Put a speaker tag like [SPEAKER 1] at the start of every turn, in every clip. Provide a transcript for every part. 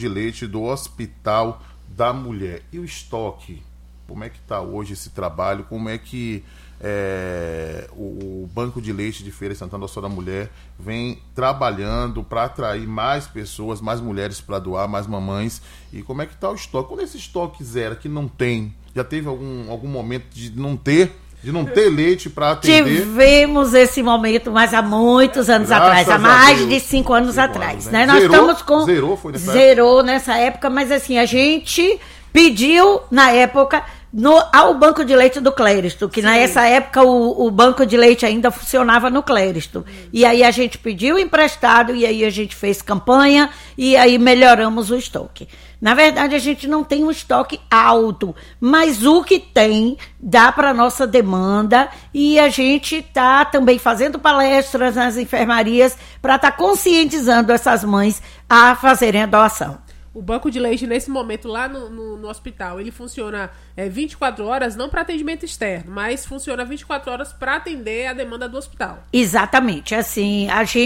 [SPEAKER 1] de leite do Hospital da Mulher. E o estoque? Como é que está hoje esse trabalho? Como é que o Banco de Leite de Feira de Santana do Hospital da Mulher vem trabalhando para atrair mais pessoas, mais mulheres para doar, mais mamães? E como é que está o estoque? Quando esse estoque zero, que não tem, já teve algum momento de não ter leite para atender?
[SPEAKER 2] Tivemos esse momento, mas há muitos anos atrás, há mais de 5 anos atrás. Né? Nós estamos com... Zerou nessa época, mas assim, a gente pediu, na época, ao Banco de Leite do Cléristo, que nessa época o Banco de Leite ainda funcionava no Cléristo. E aí a gente pediu emprestado, e aí a gente fez campanha, e aí melhoramos o estoque. Na verdade, a gente não tem um estoque alto, mas o que tem dá para a nossa demanda, e a gente está também fazendo palestras nas enfermarias para estar conscientizando essas mães a fazerem a doação.
[SPEAKER 3] O banco de leite, nesse momento, lá no hospital, ele funciona 24 horas, não para atendimento externo, mas funciona 24 horas para atender a demanda do hospital.
[SPEAKER 2] Exatamente. Assim,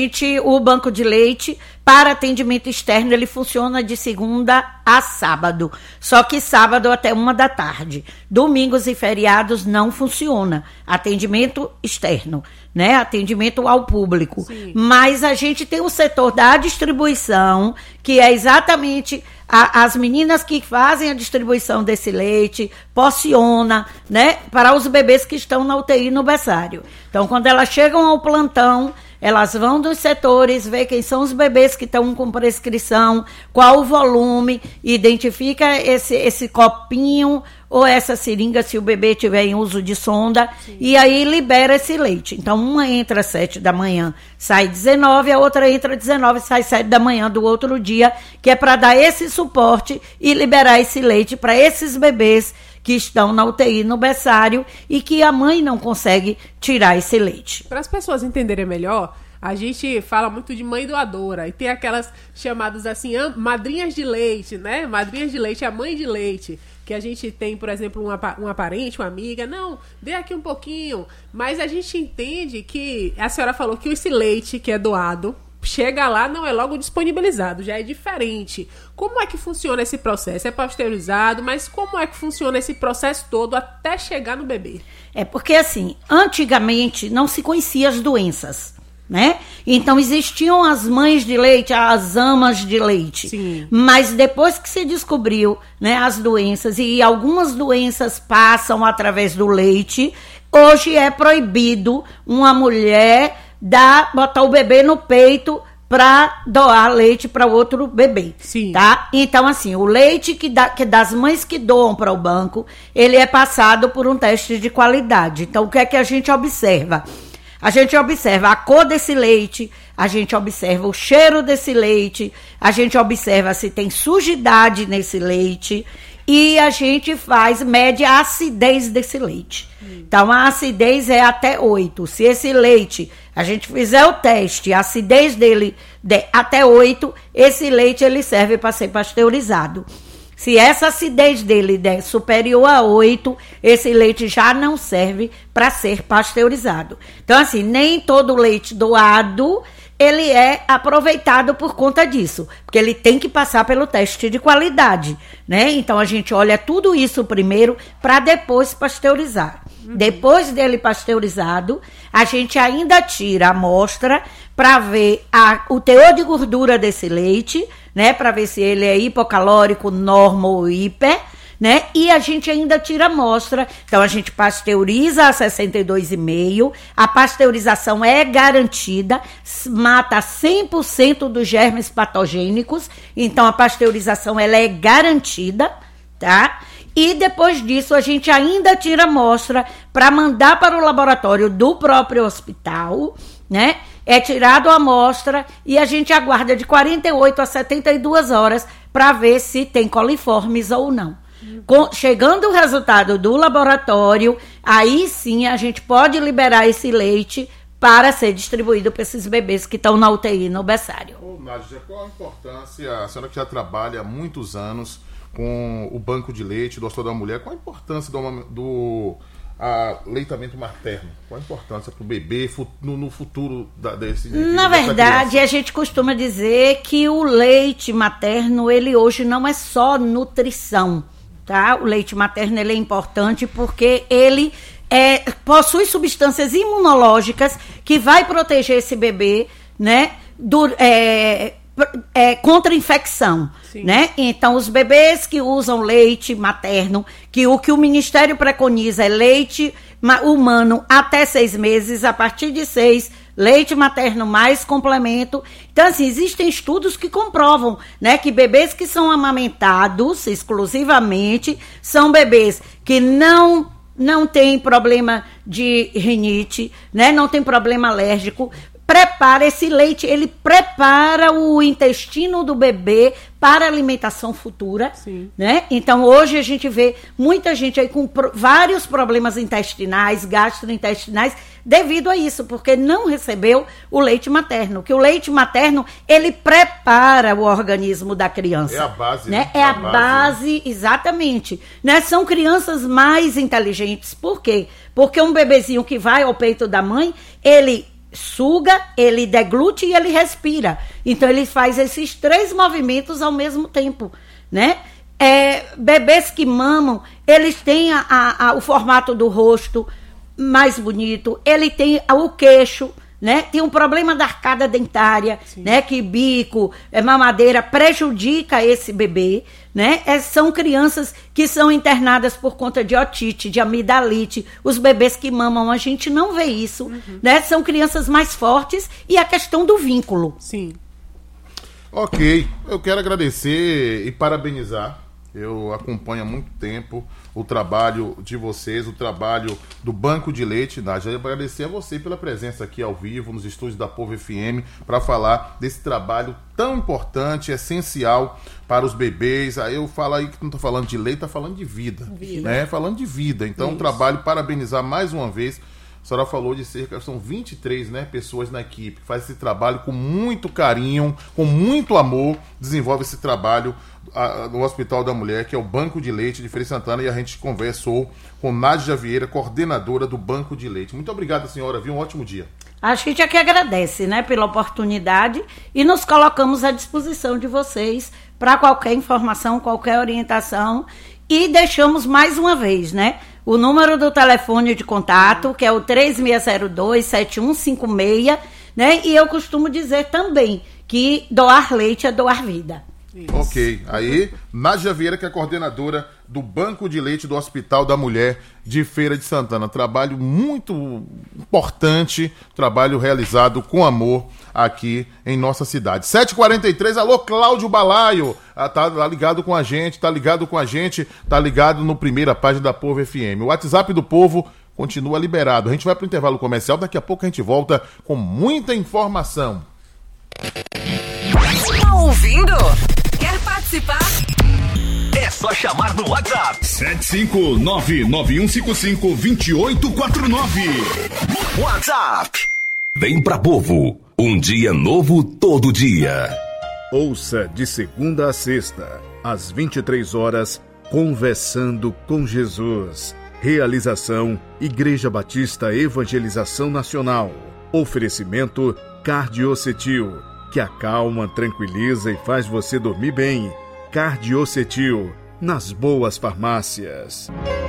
[SPEAKER 2] o banco de leite, para atendimento externo, ele funciona de segunda a sábado. Só que sábado até 13h. Domingos e feriados não funciona. Atendimento externo, né? Atendimento ao público. Sim. Mas a gente tem o setor da distribuição, que é exatamente as meninas que fazem a distribuição desse leite, porciona, né, para os bebês que estão na UTI no berçário. Então, quando elas chegam ao plantão, elas vão dos setores, ver quem são os bebês que estão com prescrição, qual o volume, identifica esse copinho ou essa seringa, se o bebê tiver em uso de sonda, sim, e aí libera esse leite. Então, uma entra às 7 da manhã, sai 19, a outra entra 19, sai 7 da manhã do outro dia, que é para dar esse suporte e liberar esse leite para esses bebês que estão na UTI, no berçário, e que a mãe não consegue tirar esse leite.
[SPEAKER 3] Para as pessoas entenderem melhor, a gente fala muito de mãe doadora, e tem aquelas chamadas assim, madrinhas de leite, né? Madrinhas de leite, a mãe de leite, que a gente tem, por exemplo, uma parente, uma amiga, não, dê aqui um pouquinho, mas a gente entende que, a senhora falou que esse leite que é doado, chega lá, não é logo disponibilizado, já é diferente. Como é que funciona esse processo? É pasteurizado, mas como é que funciona esse processo todo até chegar no bebê?
[SPEAKER 2] É porque, assim, antigamente não se conhecia as doenças, né? Então existiam as mães de leite, as amas de leite.
[SPEAKER 3] Sim.
[SPEAKER 2] Mas depois que se descobriu, né, as doenças, e algumas doenças passam através do leite, hoje é proibido uma mulher botar o bebê no peito para doar leite para outro bebê.
[SPEAKER 3] Sim.
[SPEAKER 2] Tá? Então, assim, o leite que das mães que doam para o banco, ele é passado por um teste de qualidade. Então, o que é que a gente observa? A gente observa a cor desse leite, a gente observa o cheiro desse leite, a gente observa se tem sujidade nesse leite, e a gente mede a acidez desse leite. Então, a acidez é até 8. Se esse leite, a gente fizer o teste, a acidez dele der até 8, esse leite ele serve para ser pasteurizado. Se essa acidez dele der superior a 8, esse leite já não serve para ser pasteurizado. Então, assim, nem todo leite doado ele é aproveitado por conta disso, porque ele tem que passar pelo teste de qualidade, né? Então, a gente olha tudo isso primeiro para depois pasteurizar. Depois dele pasteurizado, a gente ainda tira a amostra para ver o teor de gordura desse leite, né? Para ver se ele é hipocalórico, normo ou hiper, né? E a gente ainda tira a amostra. Então, a gente pasteuriza a 62,5. A pasteurização é garantida, mata 100% dos germes patogênicos. Então, a pasteurização ela é garantida, tá? E depois disso, a gente ainda tira a amostra para mandar para o laboratório do próprio hospital, né? É tirado a amostra e a gente aguarda de 48 a 72 horas para ver se tem coliformes ou não. Chegando o resultado do laboratório, aí sim a gente pode liberar esse leite para ser distribuído para esses bebês que estão na UTI, no berçário.
[SPEAKER 1] Nádia, qual a importância, a senhora que já trabalha há muitos anos com o banco de leite do Hospital da Mulher, qual a importância a leitamento materno? Qual a importância para o bebê no futuro desse?
[SPEAKER 2] Na verdade, a gente costuma dizer que o leite materno, ele hoje não é só nutrição, tá? O leite materno, ele é importante porque ele possui substâncias imunológicas que vai proteger esse bebê, né, contra infecção, né? Então, os bebês que usam leite materno, que o Ministério preconiza é leite humano até 6 meses, a partir de 6, leite materno mais complemento. Então, assim, existem estudos que comprovam, né, que bebês que são amamentados exclusivamente são bebês que não têm problema de rinite, né, não tem problema alérgico. Prepara esse leite, ele prepara o intestino do bebê para a alimentação futura, né? Então, hoje a gente vê muita gente aí com vários problemas intestinais, gastrointestinais, devido a isso, porque não recebeu o leite materno. Que o leite materno, ele prepara o organismo da criança.
[SPEAKER 1] É a base,
[SPEAKER 2] né? É a base, exatamente. Né? São crianças mais inteligentes. Por quê? Porque um bebezinho que vai ao peito da mãe, ele suga, ele deglute e ele respira. Então, ele faz esses 3 movimentos ao mesmo tempo, né? Bebês que mamam, eles têm o formato do rosto mais bonito, ele tem o queixo, né? Tem um problema da arcada dentária, né? Que bico, mamadeira prejudica esse bebê, né? São crianças que são internadas por conta de otite, de amidalite. Os bebês que mamam, a gente não vê isso, né? São crianças mais fortes e a questão do vínculo.
[SPEAKER 3] Sim.
[SPEAKER 1] Ok, eu quero agradecer e parabenizar. Eu acompanho há muito tempo o trabalho de vocês, o trabalho do Banco de Leite. Já agradecer a você pela presença aqui ao vivo, nos estúdios da Povo FM, para falar desse trabalho tão importante, essencial para os bebês. Aí eu falo aí que não estou falando de leite, está falando de vida. Né? Falando de vida. Então, um trabalho, parabenizar mais uma vez. A senhora falou de são 23, né, pessoas na equipe que faz esse trabalho com muito carinho, com muito amor, desenvolve esse trabalho no Hospital da Mulher, que é o Banco de Leite de Feira de Santana, e a gente conversou com Nádia Vieira, coordenadora do Banco de Leite. Muito obrigado, senhora, viu? Um ótimo dia.
[SPEAKER 2] A gente aqui agradece, né, pela oportunidade e nos colocamos à disposição de vocês para qualquer informação, qualquer orientação, e deixamos mais uma vez, né, o número do telefone de contato, que é o 3602-7156, né? E eu costumo dizer também que doar leite é doar vida.
[SPEAKER 1] Isso. Ok, aí Nádia Vieira, que é coordenadora do Banco de Leite do Hospital da Mulher de Feira de Santana. Trabalho muito importante, trabalho realizado com amor aqui em nossa cidade. 7h43, alô Cláudio Balaio, tá ligado com a gente, tá ligado no primeira página da Povo FM. O WhatsApp do Povo continua liberado. A gente vai pro intervalo comercial, daqui a pouco a gente volta com muita informação.
[SPEAKER 4] Tá ouvindo? Quer participar? É só chamar no WhatsApp
[SPEAKER 5] 759-9155-2849.
[SPEAKER 4] WhatsApp. Vem pra Povo, um dia novo todo dia.
[SPEAKER 5] Ouça de segunda a sexta, às 23 horas, Conversando com Jesus. Realização Igreja Batista Evangelização Nacional. Oferecimento Cardiocetil, que acalma, tranquiliza e faz você dormir bem. Cardiocetil, nas boas farmácias.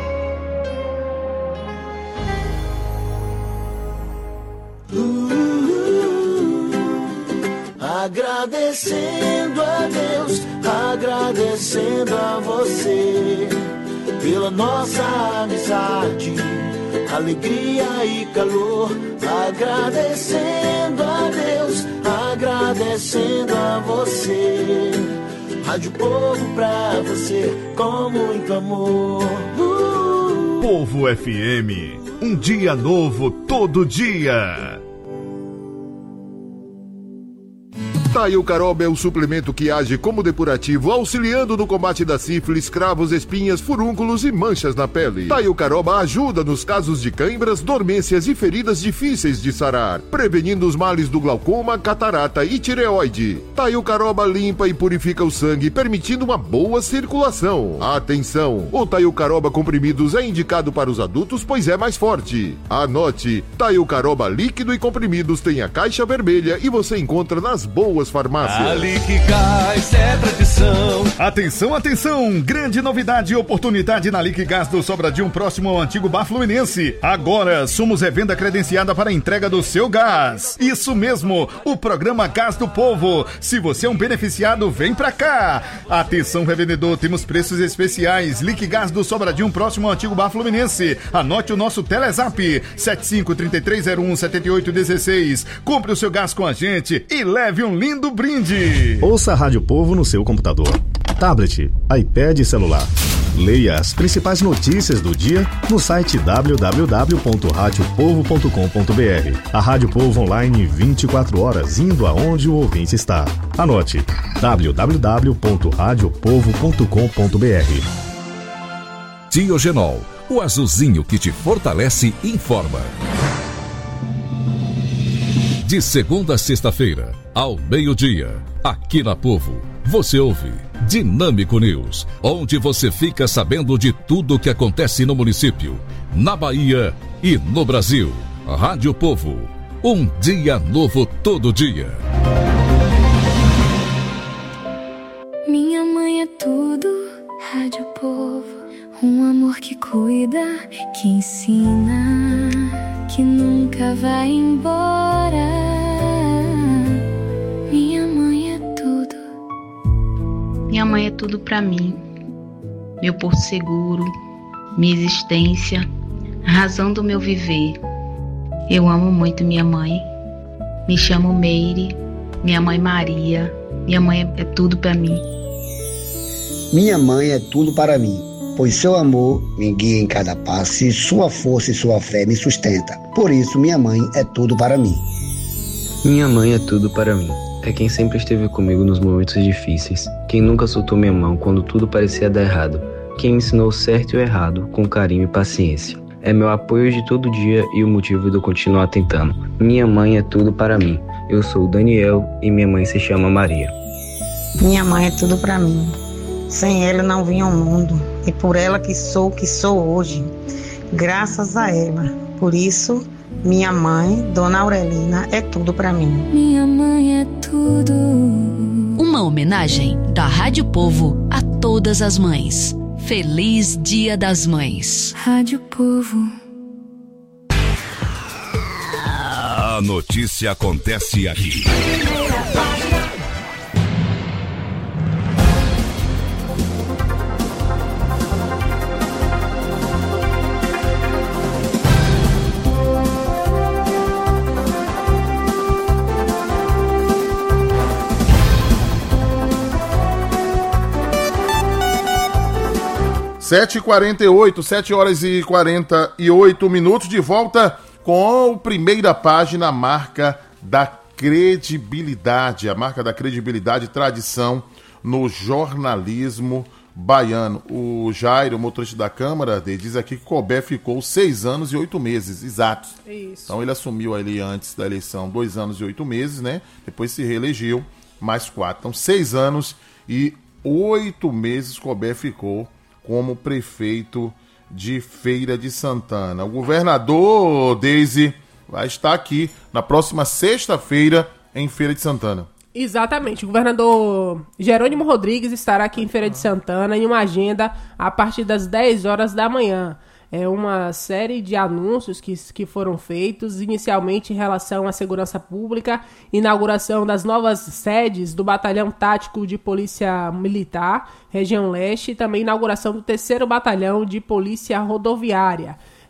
[SPEAKER 6] Agradecendo a Deus, agradecendo a você pela nossa amizade, alegria e calor. Agradecendo a Deus, agradecendo a você. Rádio Povo pra você com muito amor.
[SPEAKER 5] Povo FM, um dia novo todo dia.
[SPEAKER 7] Taiocaroba é o suplemento que age como depurativo, auxiliando no combate da sífilis, cravos, espinhas, furúnculos e manchas na pele. Taiocaroba ajuda nos casos de cãibras, dormências e feridas difíceis de sarar, prevenindo os males do glaucoma, catarata e tireoide. Taiocaroba limpa e purifica o sangue, permitindo uma boa circulação. Atenção! O Taiocaroba comprimidos é indicado para os adultos, pois é mais forte. Anote: Taiocaroba líquido e comprimidos tem a caixa vermelha e você encontra nas boas farmácias.
[SPEAKER 8] A Liquigás é tradição.
[SPEAKER 5] Atenção, atenção! Grande novidade e oportunidade na Liquigás do Sobradinho, próximo ao antigo Bar Fluminense. Agora somos revenda credenciada para a entrega do seu gás. Isso mesmo, o programa Gás do Povo. Se você é um beneficiado, vem pra cá. Atenção, revendedor, temos preços especiais. Liquigás do Sobradinho, próximo ao antigo Bar Fluminense. Anote o nosso Telezap 7533017816. Compre o seu gás com a gente e leve um lindo brinde.
[SPEAKER 9] Ouça a Rádio Povo no seu computador, tablet, iPad e celular. Leia as principais notícias do dia no site www.radiopovo.com.br. A Rádio Povo online 24 horas, indo aonde o ouvinte está. Anote: www.radiopovo.com.br.
[SPEAKER 4] Diogenol, o azulzinho que te fortalece, informa. De segunda a sexta-feira, ao meio-dia, aqui na Povo, você ouve Dinâmico News, onde você fica sabendo de tudo o que acontece no município, na Bahia e no Brasil. Rádio Povo, um dia novo todo dia.
[SPEAKER 10] Minha mãe é tudo, Rádio Povo, um amor que cuida, que ensina, que nunca vai embora. Minha mãe é tudo.
[SPEAKER 11] Minha mãe é tudo pra mim. Meu porto seguro, minha existência, a razão do meu viver. Eu amo muito minha mãe. Me chamo Meire, minha mãe Maria. Minha mãe é tudo pra mim.
[SPEAKER 12] Minha mãe é tudo para mim, pois seu amor me guia em cada passo e sua força e sua fé me sustenta. Por isso, minha mãe é tudo para mim.
[SPEAKER 13] Minha mãe é tudo para mim. É quem sempre esteve comigo nos momentos difíceis. Quem nunca soltou minha mão quando tudo parecia dar errado. Quem me ensinou o certo e o errado com carinho e paciência. É meu apoio de todo dia e o motivo de eu continuar tentando. Minha mãe é tudo para mim. Eu sou o Daniel e minha mãe se chama Maria.
[SPEAKER 14] Minha mãe é tudo para mim. Sem ela não vinha ao mundo. E por ela que sou hoje. Graças a ela. Por isso, minha mãe, Dona Aurelina, é tudo para mim.
[SPEAKER 10] Minha mãe é tudo.
[SPEAKER 15] Uma homenagem da Rádio Povo a todas as mães. Feliz Dia das Mães.
[SPEAKER 10] Rádio Povo.
[SPEAKER 4] A notícia acontece aqui.
[SPEAKER 1] 7h48, 7 horas e 48 minutos, de volta com a primeira página, a marca da credibilidade, e tradição no jornalismo baiano. O Jairo, motorista da Câmara, diz aqui que Cobé ficou 6 anos e 8 meses, exatos.
[SPEAKER 3] Isso.
[SPEAKER 1] Então ele assumiu ali antes da eleição 2 anos e 8 meses, né? Depois se reelegeu, mais 4. Então 6 anos e 8 meses Cobé ficou como prefeito de Feira de Santana. O governador, Deise, vai estar aqui na próxima sexta-feira em Feira de Santana.
[SPEAKER 3] Exatamente, o governador Jerônimo Rodrigues estará aqui em Feira de Santana em uma agenda a partir das 10 horas da manhã. É uma série de anúncios que foram feitos, inicialmente em relação à segurança pública, inauguração das novas sedes do Batalhão Tático de Polícia Militar, região leste, e também inauguração do 3º Batalhão de Polícia Rodoviária.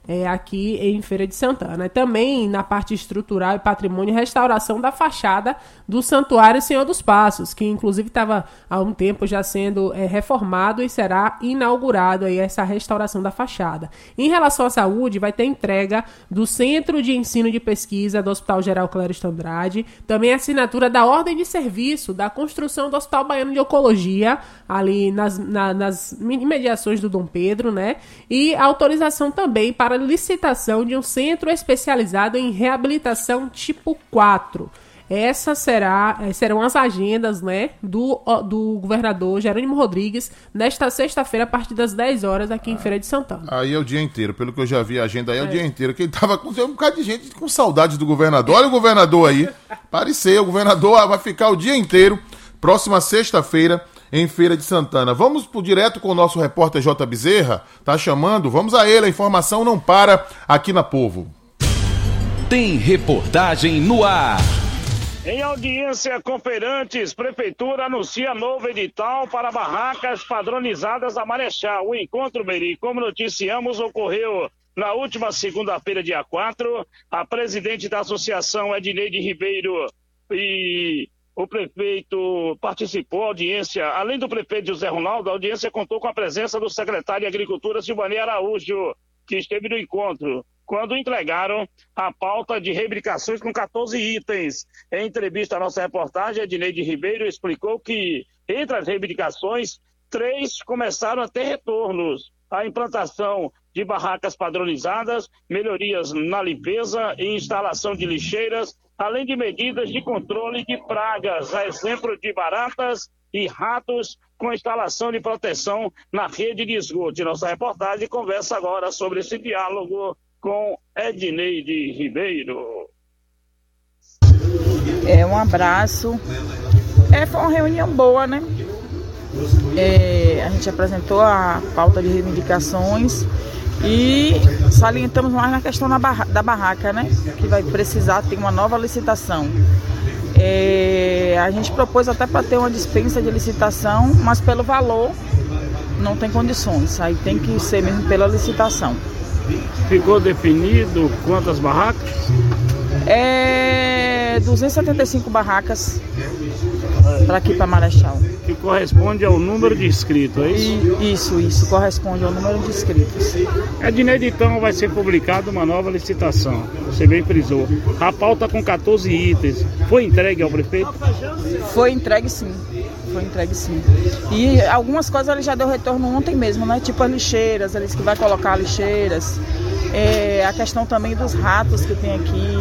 [SPEAKER 3] aqui em Feira de Santana. Também na parte estrutural e patrimônio, restauração da fachada do Santuário Senhor dos Passos, que inclusive estava há um tempo já sendo reformado e será inaugurado aí essa restauração da fachada. Em relação à saúde, vai ter entrega do Centro de Ensino de Pesquisa do Hospital Geral Clériston Andrade, também a assinatura da ordem de serviço da construção do Hospital Baiano de Oncologia, ali nas imediações do Dom Pedro, né? E a autorização também para licitação de um centro especializado em reabilitação tipo 4. Essas serão as agendas, né, do governador Jerônimo Rodrigues nesta sexta-feira a partir das 10 horas aqui em Feira de Santana.
[SPEAKER 1] Aí é o dia inteiro, pelo que eu já vi a agenda aí é o dia inteiro, que ele tava com um bocado de gente com saudade do governador. Olha o governador aí, parecer, o governador vai ficar o dia inteiro, próxima sexta-feira em Feira de Santana. Vamos direto com o nosso repórter J. Bezerra, tá chamando, vamos a ele, a informação não para aqui na Povo.
[SPEAKER 8] Tem reportagem no ar.
[SPEAKER 16] Em audiência com feirantes, Prefeitura anuncia novo edital para barracas padronizadas da Marechal. O encontro, Meri, como noticiamos, ocorreu na última segunda-feira, dia 4. A presidente da associação, Edneide Ribeiro, e o prefeito participou da audiência. Além do prefeito José Ronaldo, a audiência contou com a presença do secretário de Agricultura, Silvani Araújo, que esteve no encontro, quando entregaram a pauta de reivindicações com 14 itens. Em entrevista à nossa reportagem, Edneide Ribeiro explicou que, entre as reivindicações, 3 começaram a ter retornos. A implantação de barracas padronizadas, melhorias na limpeza e instalação de lixeiras, além de medidas de controle de pragas, a exemplo de baratas e ratos, com instalação de proteção na rede de esgoto. Nossa reportagem conversa agora sobre esse diálogo com Edneide Ribeiro.
[SPEAKER 17] Um abraço. Foi uma reunião boa, né? A gente apresentou a pauta de reivindicações e salientamos mais na questão da barraca, né? Que vai precisar ter uma nova licitação. A gente propôs até para ter uma dispensa de licitação, mas pelo valor não tem condições. Aí tem que ser mesmo pela licitação.
[SPEAKER 16] Ficou definido quantas barracas?
[SPEAKER 17] 275 barracas para aqui para Marechal.
[SPEAKER 16] Que corresponde ao número de inscritos, é isso?
[SPEAKER 17] Isso corresponde ao número de inscritos.
[SPEAKER 16] Edneide, então vai ser publicada uma nova licitação, você bem frisou. A pauta com 14 itens, foi entregue ao prefeito?
[SPEAKER 17] Foi entregue sim. E algumas coisas ele já deu retorno ontem mesmo, né? Tipo as lixeiras, ele disse que vai colocar lixeiras. A questão também dos ratos que tem aqui,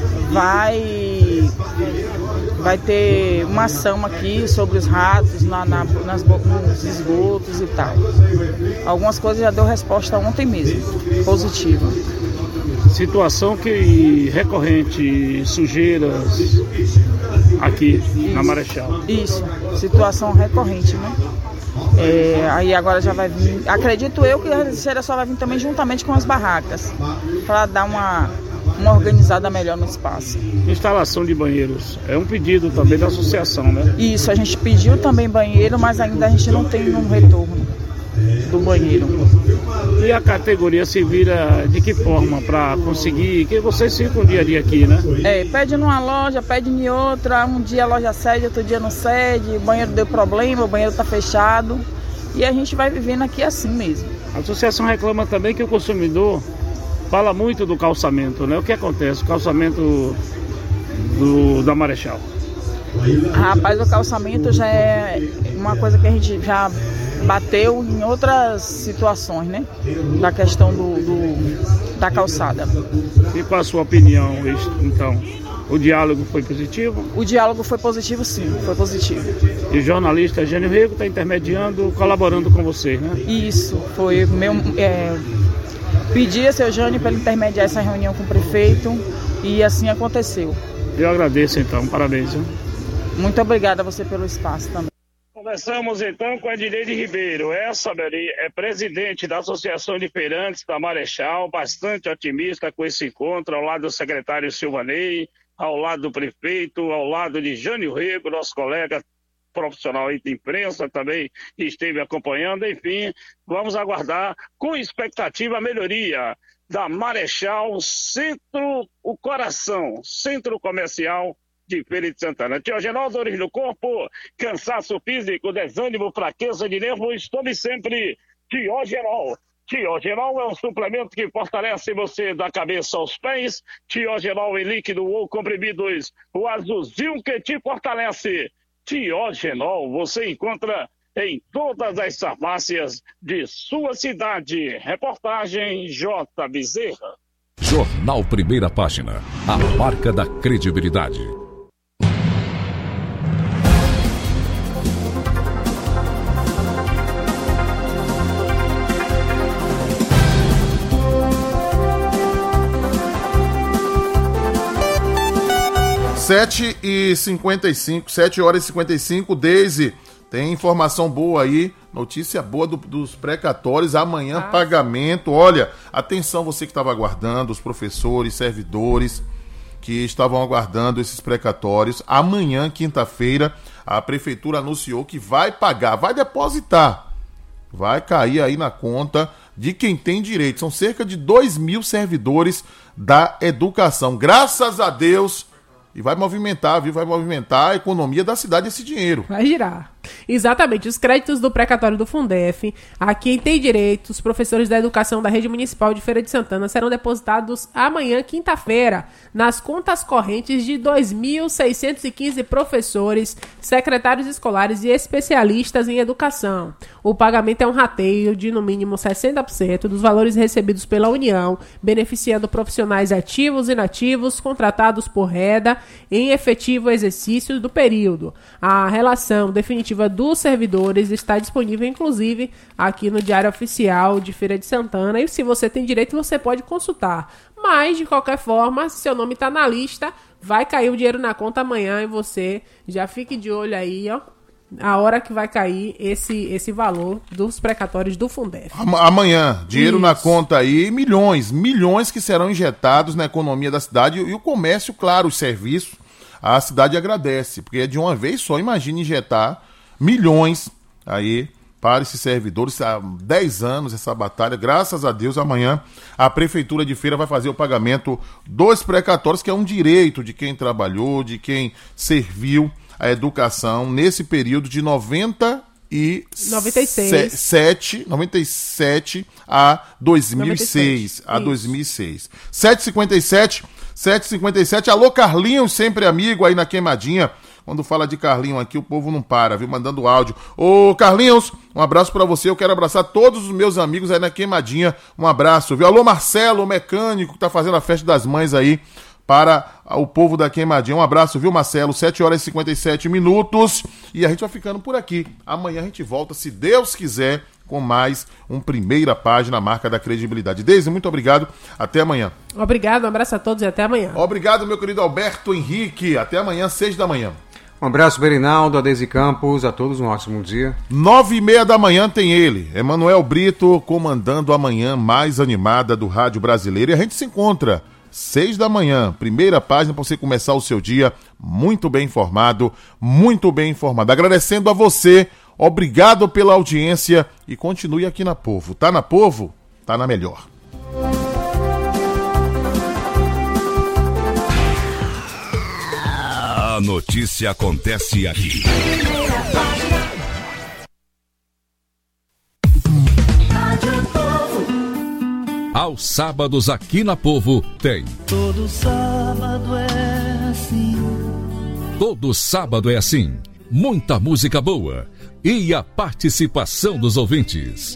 [SPEAKER 17] vai ter uma ação aqui sobre os ratos nos esgotos e tal. Algumas coisas já deu resposta ontem mesmo, positiva.
[SPEAKER 16] Situação que recorrente, sujeiras aqui na Marechal.
[SPEAKER 17] Isso, situação recorrente, né? Aí agora já vai vir, acredito eu que a lixeira só vai vir também juntamente com as barracas, para dar uma organizada melhor no espaço.
[SPEAKER 16] Instalação de banheiros, é um pedido também da associação, né?
[SPEAKER 17] Isso, a gente pediu também banheiro, mas ainda a gente não tem um retorno do banheiro.
[SPEAKER 16] E a categoria se vira de que forma para conseguir, que vocês ficam dia a dia aqui, né?
[SPEAKER 17] Pede numa loja, pede em outra, um dia a loja cede, outro dia não cede, o banheiro deu problema, o banheiro está fechado, e a gente vai vivendo aqui assim mesmo.
[SPEAKER 16] A associação reclama também que o consumidor fala muito do calçamento, né? O que acontece? O calçamento da Marechal.
[SPEAKER 17] Rapaz, o calçamento já é uma coisa que a gente já bateu em outras situações, né? Da questão da calçada.
[SPEAKER 16] E qual a sua opinião, então? O diálogo foi positivo?
[SPEAKER 17] O diálogo foi positivo, sim, foi positivo.
[SPEAKER 16] E o jornalista Jânio Rego está intermediando, colaborando com vocês, né?
[SPEAKER 17] Isso, foi meu... Pedi a seu Jânio para ele intermediar essa reunião com o prefeito e assim aconteceu.
[SPEAKER 16] Eu agradeço, então, parabéns. Hein?
[SPEAKER 17] Muito obrigada a você pelo espaço também.
[SPEAKER 16] Conversamos então com a Edneide Ribeiro. Essa, Beri, é presidente da Associação de Feirantes da Marechal, bastante otimista com esse encontro, ao lado do secretário Silvanei, ao lado do prefeito, ao lado de Jânio Rego, nosso colega profissional aí de imprensa, também esteve acompanhando. Enfim, vamos aguardar com expectativa a melhoria da Marechal, Centro, o Coração, Centro Comercial de Feira de Santana. Tiogenol, dores no corpo, cansaço físico, desânimo, fraqueza de nervos, tome sempre Tiogenol. Tiogenol é um suplemento que fortalece você da cabeça aos pés. Tiogenol em líquido ou comprimidos, o azulzinho que te fortalece. Tiogenol você encontra em todas as farmácias de sua cidade. Reportagem J. Bezerra.
[SPEAKER 4] Jornal Primeira Página, a marca da credibilidade.
[SPEAKER 1] Sete horas e 55, Deise, tem informação boa aí, notícia boa dos precatórios, amanhã pagamento. Olha, atenção você que estava aguardando, os professores, servidores que estavam aguardando esses precatórios, amanhã, quinta-feira, a prefeitura anunciou que vai pagar, vai depositar, vai cair aí na conta de quem tem direito. São cerca de 2.000 servidores da educação, graças a Deus. E vai movimentar, viu? Vai movimentar a economia da cidade esse dinheiro.
[SPEAKER 3] Vai girar. Exatamente. Os créditos do precatório do Fundef, a quem tem direito, os professores da educação da Rede Municipal de Feira de Santana, serão depositados amanhã, quinta-feira, nas contas correntes de 2.615 professores, secretários escolares e especialistas em educação. O pagamento é um rateio de, no mínimo, 60% dos valores recebidos pela União, beneficiando profissionais ativos e inativos contratados por REDA em efetivo exercício do período. A relação definitiva dos servidores está disponível, inclusive, aqui no Diário Oficial de Feira de Santana, e se você tem direito, você pode consultar. Mas, de qualquer forma, se seu nome está na lista, vai cair o dinheiro na conta amanhã e você já fique de olho aí, ó, a hora que vai cair esse valor dos precatórios do Fundef.
[SPEAKER 1] Amanhã, dinheiro na conta aí, milhões que serão injetados na economia da cidade e o comércio, claro, os serviços, a cidade agradece, porque é de uma vez só, imagine injetar milhões aí para esses servidores, há 10 anos essa batalha, graças a Deus, amanhã a Prefeitura de Feira vai fazer o pagamento dos precatórios, que é um direito de quem trabalhou, de quem serviu a educação nesse período de 97 a 2006. 7h57. Alô, Carlinhos, sempre amigo aí na Queimadinha. Quando fala de Carlinhos aqui, o povo não para, viu? Mandando áudio. Ô, Carlinhos, um abraço pra você. Eu quero abraçar todos os meus amigos aí na Queimadinha. Um abraço, viu? Alô, Marcelo, o mecânico que tá fazendo a festa das mães aí para o povo da Queimadinha. Um abraço, viu, Marcelo? 7 horas e 57 minutos. E a gente vai ficando por aqui. Amanhã a gente volta, se Deus quiser, com mais um Primeira Página, marca da credibilidade. Deise, muito obrigado. Até amanhã.
[SPEAKER 3] Obrigado, um abraço a todos e até amanhã.
[SPEAKER 1] Obrigado, meu querido Alberto Henrique. Até amanhã, 6 da manhã.
[SPEAKER 18] Um abraço, Berinaldo, a Deise Campos, a todos um ótimo dia.
[SPEAKER 1] 9h30 da manhã tem ele, Emanuel Brito, comandando a manhã mais animada do rádio brasileiro. E a gente se encontra 6 da manhã, Primeira Página, para você começar o seu dia muito bem informado, muito bem informado. Agradecendo a você, obrigado pela audiência e continue aqui na Povo. Tá na Povo? Tá na melhor.
[SPEAKER 4] A notícia acontece aqui. Aos sábados aqui na Povo tem.
[SPEAKER 6] Todo sábado é assim.
[SPEAKER 4] Todo sábado é assim. Muita música boa e a participação dos ouvintes.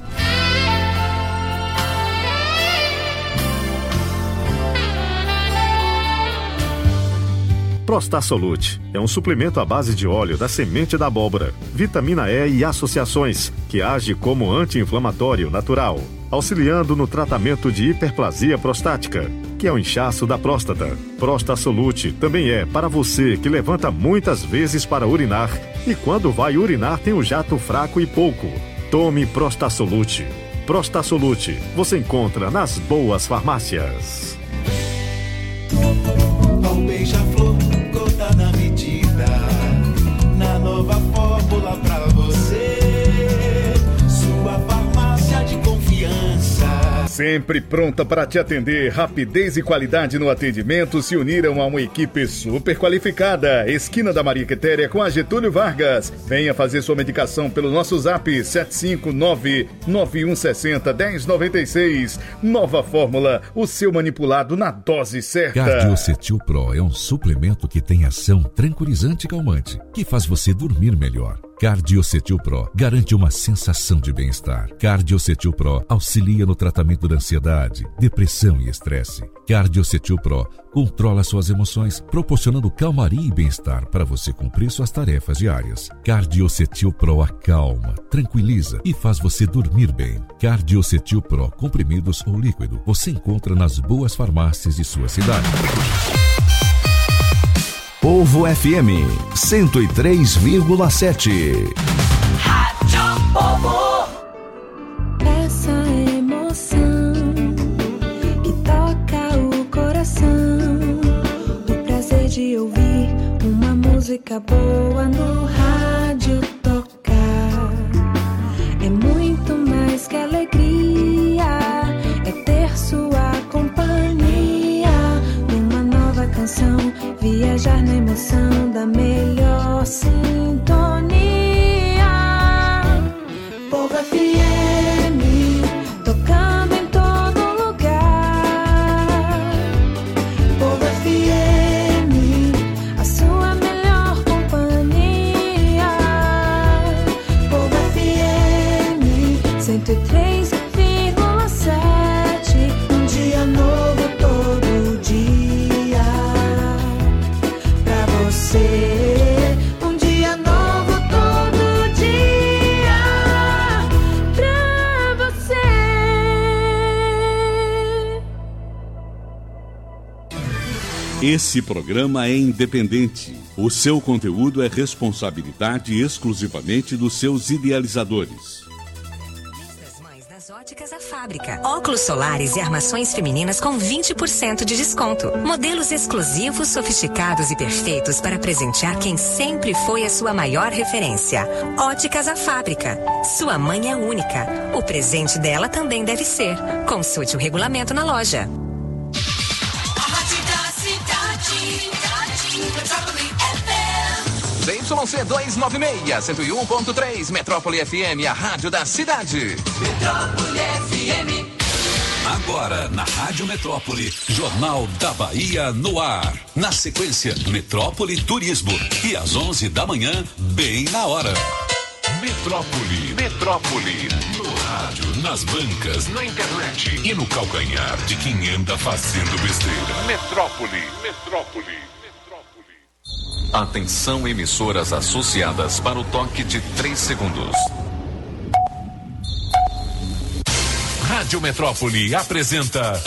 [SPEAKER 9] Prostasolute é um suplemento à base de óleo da semente da abóbora, vitamina E e associações, que age como anti-inflamatório natural, auxiliando no tratamento de hiperplasia prostática, que é o inchaço da próstata. Prostasolute também é para você que levanta muitas vezes para urinar e quando vai urinar tem um jato fraco e pouco. Tome Prostasolute. Prostasolute você encontra nas boas farmácias.
[SPEAKER 6] Beija-flor, gota na medida, na nova fórmula pra você. Sua farmácia de confiança.
[SPEAKER 5] Sempre pronta para te atender. Rapidez e qualidade no atendimento se uniram a uma equipe super qualificada. Esquina da Maria Quitéria com a Getúlio Vargas. Venha fazer sua medicação pelo nosso zap 759-9160-1096. Nova Fórmula, o seu manipulado na dose certa.
[SPEAKER 4] Cardiocetil Pro é um suplemento que tem ação tranquilizante e calmante, que faz você dormir melhor. Cardiocetil Pro garante uma sensação de bem-estar. Cardiocetil Pro auxilia no tratamento da ansiedade, depressão e estresse. Cardiocetil Pro controla suas emoções, proporcionando calmaria e bem-estar para você cumprir suas tarefas diárias. Cardiocetil Pro acalma, tranquiliza e faz você dormir bem. Cardiocetil Pro, comprimidos ou líquido, você encontra nas boas farmácias de sua cidade.
[SPEAKER 19] Povo FM 103,7.
[SPEAKER 10] Rádio Povo. Essa emoção que toca o coração, o prazer de ouvir uma música boa no rádio tocar, é muito mais que alegria, é ter sua companhia numa nova canção. Viajar na emoção da melhor sintonia. Povo FM, tocando em todo lugar. Povo FM, a sua melhor companhia. Povo FM, 103,7. Um dia novo todo dia. Um dia novo todo dia pra você.
[SPEAKER 20] Esse programa é independente. O seu conteúdo é responsabilidade exclusivamente dos seus idealizadores.
[SPEAKER 21] Óticas A Fábrica. Óculos solares e armações femininas com 20% de desconto. Modelos exclusivos, sofisticados e perfeitos para presentear quem sempre foi a sua maior referência. Óticas A Fábrica. Sua mãe é única. O presente dela também deve ser. Consulte o regulamento na loja.
[SPEAKER 22] ZYC 296, 101.3, Metrópole FM, a rádio da cidade.
[SPEAKER 8] Metrópole FM. Agora, na Rádio Metrópole, Jornal da Bahia no ar. Na sequência, Metrópole Turismo. E às 11 da manhã, bem na hora. Metrópole. No rádio, nas bancas, na internet e no calcanhar de quem anda fazendo besteira. Metrópole.
[SPEAKER 22] Atenção, emissoras associadas para o toque de 3 segundos.
[SPEAKER 8] Rádio Metrópole apresenta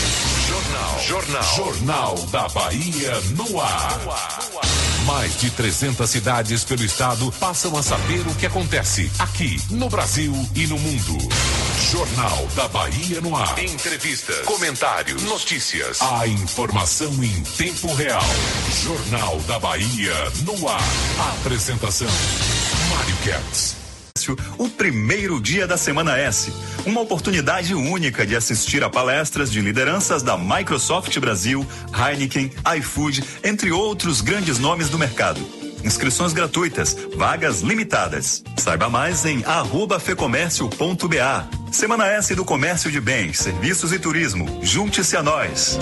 [SPEAKER 8] Jornal da Bahia no ar. Mais de 300 cidades pelo estado passam a saber o que acontece aqui no Brasil e no mundo. Jornal da Bahia no ar. Entrevistas, comentários, notícias. A informação em tempo real. Jornal da Bahia no ar. Apresentação: Mário Kertz.
[SPEAKER 23] O primeiro dia da Semana S, uma oportunidade única de assistir a palestras de lideranças da Microsoft Brasil, Heineken, iFood, entre outros grandes nomes do mercado. Inscrições gratuitas, vagas limitadas. Saiba mais em @fecomércio.ba. Semana S do Comércio de Bens, Serviços e Turismo. Junte-se a nós.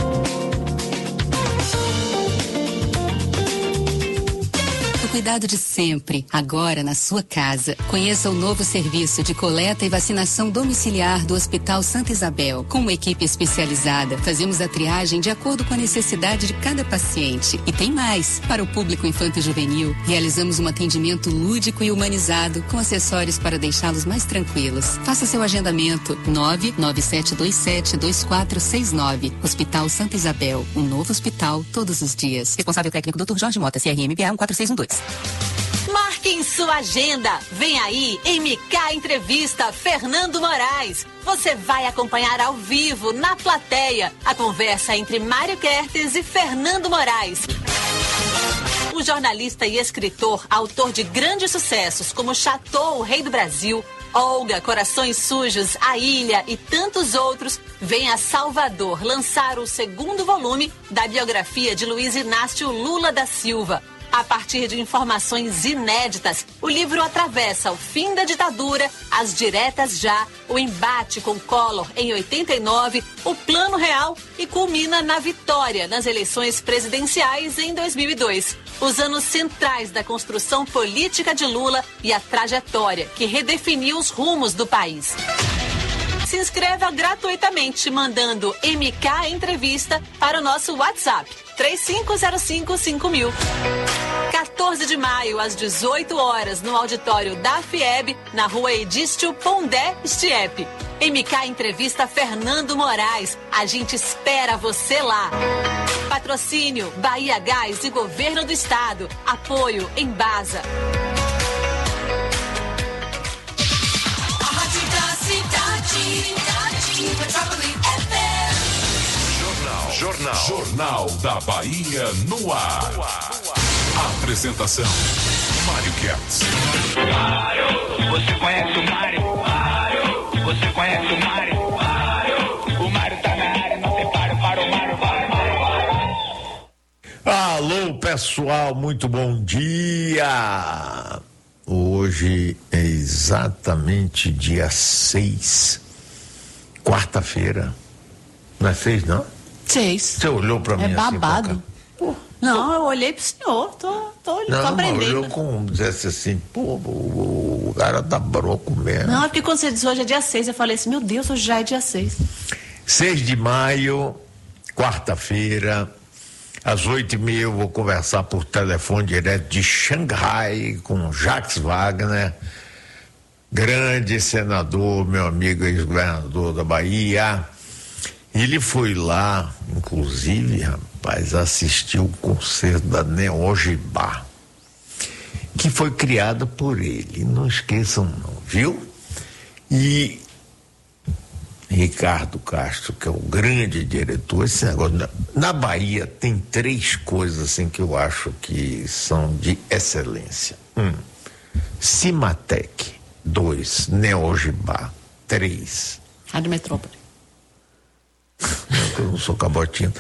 [SPEAKER 24] O cuidado de sempre, agora na sua casa. Conheça o novo serviço de coleta e vacinação domiciliar do Hospital Santa Isabel. Com uma equipe especializada, fazemos a triagem de acordo com a necessidade de cada paciente. E tem mais. Para o público infanto-juvenil, realizamos um atendimento lúdico e humanizado com acessórios para deixá-los mais tranquilos. Faça seu agendamento 997272469. Hospital Santa Isabel, um novo hospital todos os dias. Responsável técnico Dr. Jorge Mota, CRMBA 14612.
[SPEAKER 25] Marque em sua agenda. Vem aí, MK Entrevista Fernando Moraes. Você vai acompanhar ao vivo, na plateia, a conversa entre Mário Kertz e Fernando Moraes. O jornalista e escritor, autor de grandes sucessos como Chateau, o Rei do Brasil, Olga, Corações Sujos, A Ilha e tantos outros vêm a Salvador lançar o segundo volume da biografia de Luiz Inácio Lula da Silva. A partir de informações inéditas, o livro atravessa o fim da ditadura, as diretas já, o embate com Collor em 89, o Plano Real e culmina na vitória nas eleições presidenciais em 2002. Os anos centrais da construção política de Lula e a trajetória que redefiniu os rumos do país. Se inscreva gratuitamente mandando MK Entrevista para o nosso WhatsApp 35055000. 14 de maio, às 18 horas, no auditório da FIEB, na rua Edístio Pondé Estiepe. MK Entrevista Fernando Moraes. A gente espera você lá. Patrocínio Bahia Gás e Governo do Estado. Apoio Embasa.
[SPEAKER 8] Jornal da Bahia no ar. Apresentação: Mário Kertz.
[SPEAKER 2] Você conhece o Mário? Você conhece o Mário? O Mário tá na área, não tem páreo para o Mário.
[SPEAKER 7] Alô, pessoal, muito bom dia. Hoje é exatamente dia 6, quarta-feira. Não é 6, não?
[SPEAKER 11] 6.
[SPEAKER 7] Você olhou pra mim assim?
[SPEAKER 11] É babado. Não, eu olhei pro senhor, tô aprendendo.
[SPEAKER 7] Olhou como dissesse assim, o cara tá broco mesmo.
[SPEAKER 11] Não, é porque quando você diz hoje é dia 6, eu falei assim, meu Deus, hoje já é dia 6.
[SPEAKER 7] 6 de maio, quarta-feira, às 8h30 eu vou conversar por telefone direto de Xangai com Jacques Wagner, grande senador, meu amigo ex-governador da Bahia. Ele foi lá, inclusive, rapaz, assistiu o concerto da Neogibá, que foi criada por ele, não esqueçam não, viu? E Ricardo Castro, que é o grande diretor, esse negócio, na Bahia tem 3 coisas assim que eu acho que são de excelência. 1, Cimatec. 2, Neogibá. 3,
[SPEAKER 11] Rádio Metrópole.
[SPEAKER 7] Eu não sou cabotinho.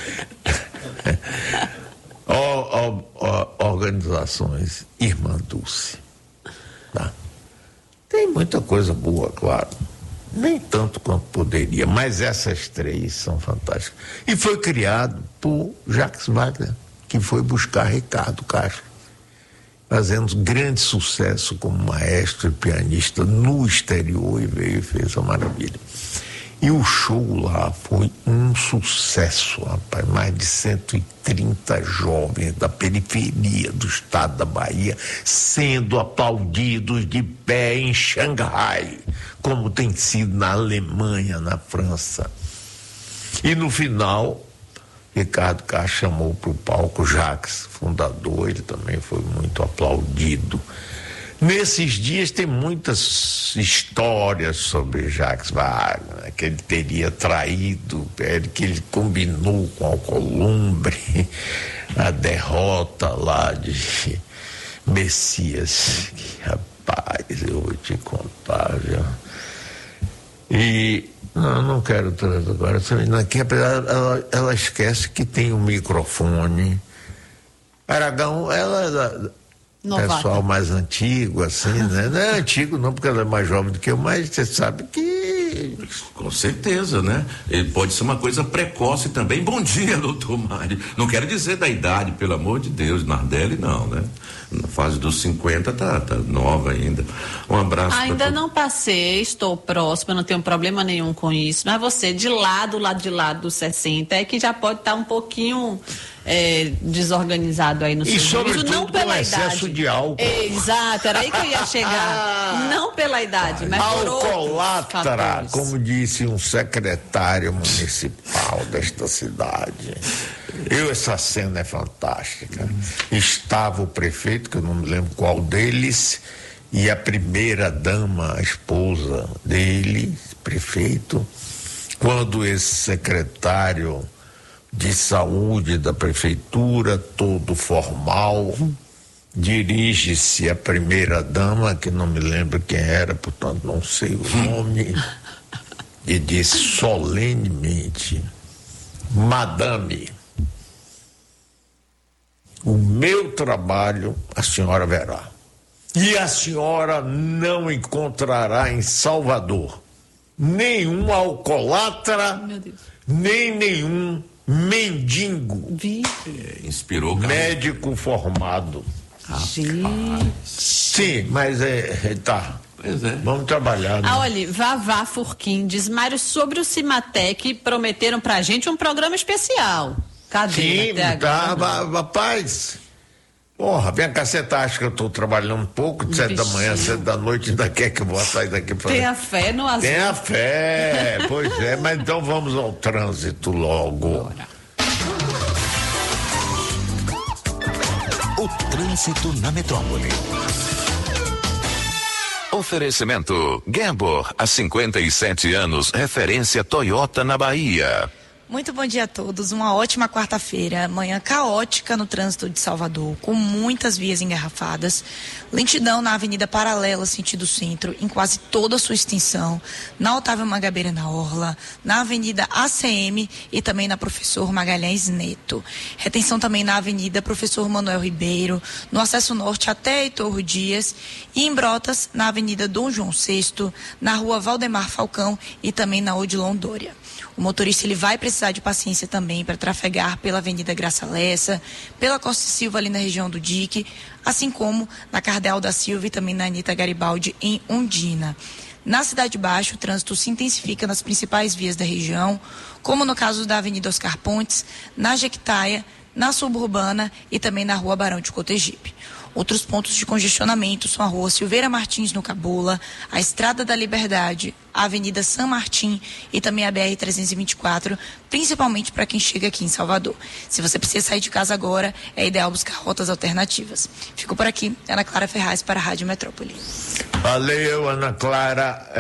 [SPEAKER 7] Organizações Irmã Dulce, tá? Tem muita coisa boa, claro, nem tanto quanto poderia, mas essas 3 são fantásticas. E foi criado por Jacques Wagner, que foi buscar Ricardo Castro, fazendo grande sucesso como maestro e pianista no exterior, e veio e fez a maravilha. E o show lá foi um sucesso, rapaz. Mais de 130 jovens da periferia do estado da Bahia sendo aplaudidos de pé em Xangai, como tem sido na Alemanha, na França. E no final, Ricardo Castro chamou para o palco Jacques, fundador, ele também foi muito aplaudido. Nesses dias tem muitas histórias sobre Jacques Wagner, que ele teria traído, que ele combinou com Alcolumbre a derrota lá de Messias. Rapaz, eu vou te contar, viu? E não quero trazer agora, aqui, ela esquece que tem um microfone. Aragão, ela
[SPEAKER 11] novata.
[SPEAKER 7] Pessoal mais antigo, assim, né? Não é antigo não, porque ela é mais jovem do que eu, mas você sabe que...
[SPEAKER 12] Com certeza, né? Ele pode ser uma coisa precoce também. Bom dia, doutor Mário. Não quero dizer da idade, pelo amor de Deus, Nardelli não, né? Na fase dos 50 tá nova ainda. Um abraço.
[SPEAKER 11] Ainda não passei, estou próxima, não tenho problema nenhum com isso, mas você de lado dos 60 é que já pode estar um pouquinho desorganizado aí no seu juízo,
[SPEAKER 7] sobretudo
[SPEAKER 11] não pela
[SPEAKER 7] com
[SPEAKER 11] idade.
[SPEAKER 7] excesso de álcool.
[SPEAKER 11] Exato, era aí que eu ia chegar. Não pela idade, mas por outros
[SPEAKER 7] Alcoólatra,
[SPEAKER 11] fatores.
[SPEAKER 7] como disse um secretário municipal desta cidade. Essa cena é fantástica. Estava o prefeito, que eu não me lembro qual deles, e a primeira dama, a esposa dele, prefeito, quando esse secretário de saúde da prefeitura, todo formal, dirige-se a primeira-dama, que não me lembro quem era, portanto não sei o nome, e diz solenemente: Madame, o meu trabalho a senhora verá. E a senhora não encontrará em Salvador nenhum alcoólatra, nem nenhum mendigo.
[SPEAKER 12] Inspirou o cara.
[SPEAKER 7] Médico formado. Sim, mas tá.
[SPEAKER 12] Pois é.
[SPEAKER 7] Vamos trabalhar. Né?
[SPEAKER 11] Olha, Vavá Furquim diz: Mário, sobre o Cimatec, prometeram pra gente um programa especial. Cadê?
[SPEAKER 7] Sim, tá, rapaz. Porra, vem cá, você acha que eu tô trabalhando um pouco, de 7 da manhã, 7 da noite, ainda quer que eu vou sair daqui pra...
[SPEAKER 11] Tenha fé no azul.
[SPEAKER 7] Tenha fé, pois é, mas então vamos ao trânsito logo.
[SPEAKER 8] O trânsito na metrópole. Oferecimento Gambor, há 57 anos, referência Toyota na Bahia.
[SPEAKER 13] Muito bom dia a todos, uma ótima quarta-feira, manhã caótica no trânsito de Salvador, com muitas vias engarrafadas, lentidão na Avenida Paralela, sentido centro, em quase toda a sua extensão, na Otávio Mangabeira na Orla, na Avenida ACM e também na Professor Magalhães Neto. Retenção também na Avenida Professor Manuel Ribeiro, no acesso norte até Heitor Dias e em Brotas, na Avenida Dom João VI, na Rua Valdemar Falcão e também na Odilon Dória. O motorista ele vai precisar de paciência também para trafegar pela Avenida Graça Lessa, pela Costa e Silva ali na região do Dique, assim como na Cardeal da Silva e também na Anita Garibaldi em Ondina. Na Cidade Baixa, o trânsito se intensifica nas principais vias da região, como no caso da Avenida Oscar Pontes, na Jequitaia, na Suburbana e também na Rua Barão de Cotegipe. Outros pontos de congestionamento são a Rua Silveira Martins, no Cabula, a Estrada da Liberdade, a Avenida San Martim e também a BR-324, principalmente para quem chega aqui em Salvador. Se você precisa sair de casa agora, é ideal buscar rotas alternativas. Fico por aqui, Ana Clara Ferraz para a Rádio Metrópole.
[SPEAKER 7] Valeu, Ana Clara.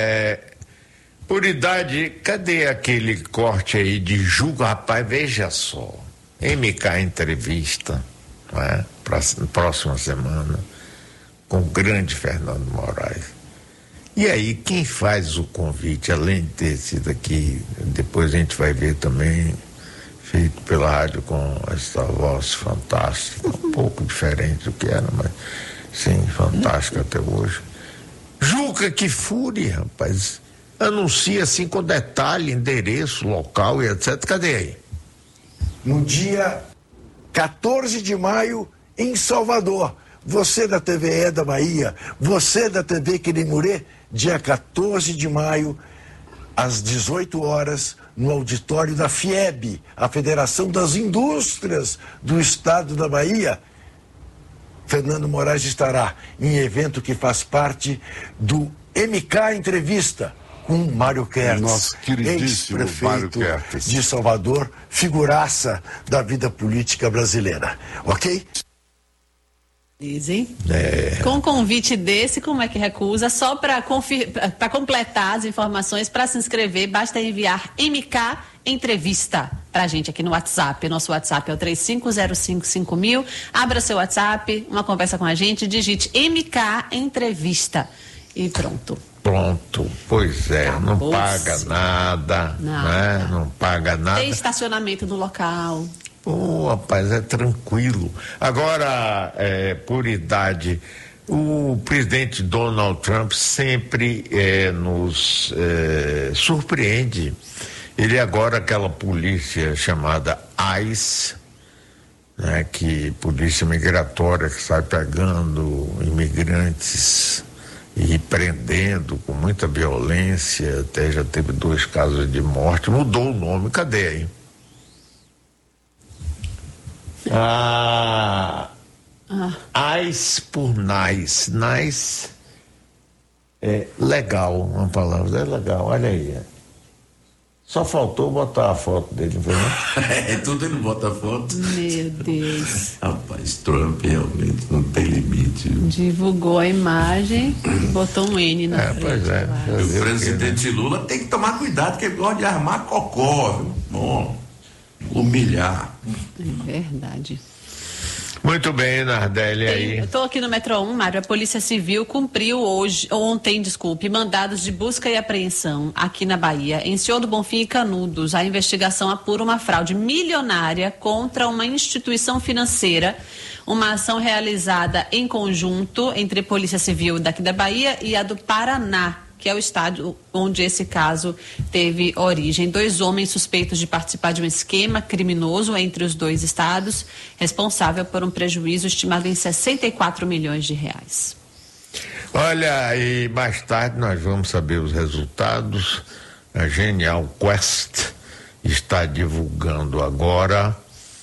[SPEAKER 7] Por idade, cadê aquele corte aí de julgo? Rapaz, veja só. MK Entrevista, não é? Próxima semana, com o grande Fernando Moraes. E aí, quem faz o convite, além de ter sido aqui, depois a gente vai ver também, feito pela rádio com essa voz fantástica, um pouco diferente do que era, mas sim, fantástica até hoje. Juca Kfouri, rapaz, anuncia assim com detalhe, endereço, local e etc. Cadê aí?
[SPEAKER 14] No dia 14 de maio, em Salvador. Você da TVE da Bahia, você da TV Querimurê, dia 14 de maio, às 18 horas, no auditório da FIEB, a Federação das Indústrias do Estado da Bahia. Fernando Moraes estará em evento que faz parte do MK Entrevista, com Mário Kertz,
[SPEAKER 15] nosso queridíssimo Mário Kertz
[SPEAKER 14] de Salvador, figuraça da vida política brasileira, ok?
[SPEAKER 11] Dizem. Com um convite desse, como é que recusa? Só para completar as informações, para se inscrever, basta enviar MK Entrevista pra gente aqui no WhatsApp. Nosso WhatsApp é o 35055000. Abra seu WhatsApp, uma conversa com a gente, digite MK Entrevista e pronto.
[SPEAKER 7] Pronto, pois é,
[SPEAKER 11] Acabou-se.
[SPEAKER 7] Não paga nada, né? Não paga nada.
[SPEAKER 11] Tem estacionamento no local.
[SPEAKER 7] Rapaz, é tranquilo. Agora, por idade, o presidente Donald Trump sempre nos surpreende. Ele agora, aquela polícia chamada ICE, né, polícia migratória que sai pegando imigrantes e prendendo com muita violência, até já teve 2 casos de morte, mudou o nome. Cadê aí? Ice por nice. Nice é legal, uma palavra, é legal, olha aí. Só faltou botar a foto dele,
[SPEAKER 12] não? Tudo ele bota a foto.
[SPEAKER 11] Meu Deus.
[SPEAKER 12] Rapaz, Trump realmente não tem limite.
[SPEAKER 11] Divulgou a imagem e botou um N na frente.
[SPEAKER 7] Pois é.
[SPEAKER 12] O presidente Lula tem que tomar cuidado, porque ele gosta de armar cocó, viu? Bom, humilhar.
[SPEAKER 11] É verdade.
[SPEAKER 7] Muito bem, Nardelli, aí.
[SPEAKER 11] Eu estou aqui no Metro 1, Mário. A Polícia Civil cumpriu ontem, mandados de busca e apreensão aqui na Bahia, em Senhor do Bonfim e Canudos. A investigação apura uma fraude milionária contra uma instituição financeira. Uma ação realizada em conjunto entre a Polícia Civil daqui da Bahia e a do Paraná, que é o estado onde esse caso teve origem. 2 homens suspeitos de participar de um esquema criminoso entre os 2 estados, responsável por um prejuízo estimado em 64 milhões de reais.
[SPEAKER 7] Olha, e mais tarde nós vamos saber os resultados. A Genial Quest está divulgando agora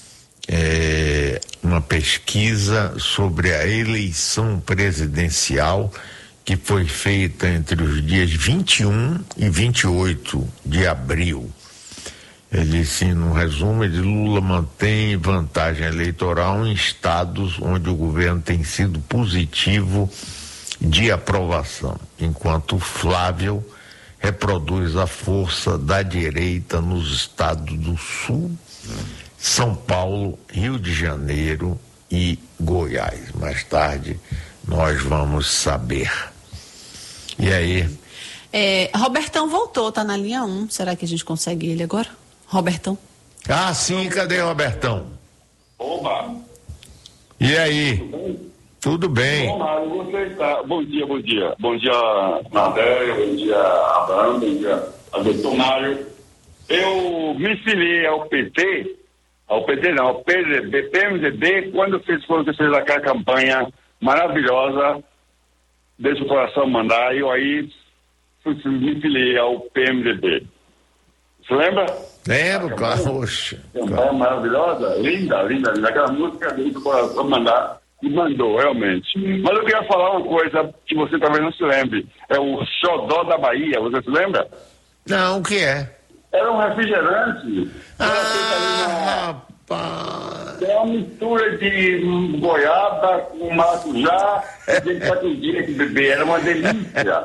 [SPEAKER 7] uma pesquisa sobre a eleição presidencial que foi feita entre os dias 21 e 28 de abril. Ele, sim, no resumo, Lula mantém vantagem eleitoral em estados onde o governo tem sido positivo de aprovação, enquanto Flávio reproduz a força da direita nos estados do Sul, São Paulo, Rio de Janeiro e Goiás. Mais tarde nós vamos saber. E aí?
[SPEAKER 11] Robertão voltou, tá na linha 1. Será que a gente consegue ele agora? Robertão.
[SPEAKER 7] Ah, sim, cadê Robertão?
[SPEAKER 1] Oba!
[SPEAKER 7] E aí? Tudo bem?
[SPEAKER 1] Você está... Bom dia. Bom dia, Nadé, bom dia, Abraham, bom dia, doutor Mário. Eu me filiei ao PT não, ao PMDB, quando você fez aquela campanha maravilhosa, deixa o coração mandar, eu aí me filiei ao PMDB. Você lembra?
[SPEAKER 7] Lembro, claro. Poxa.
[SPEAKER 1] Campanha maravilhosa, linda. Aquela música, deixa o coração mandar, e mandou, realmente. Mas eu queria falar uma coisa que você talvez não se lembre. É o Xodó da Bahia, você se lembra?
[SPEAKER 7] Não, o que é?
[SPEAKER 1] Era um refrigerante.
[SPEAKER 7] Rapaz.
[SPEAKER 1] É uma mistura de goiaba com maracujá. A gente tinha que beber, era uma delícia.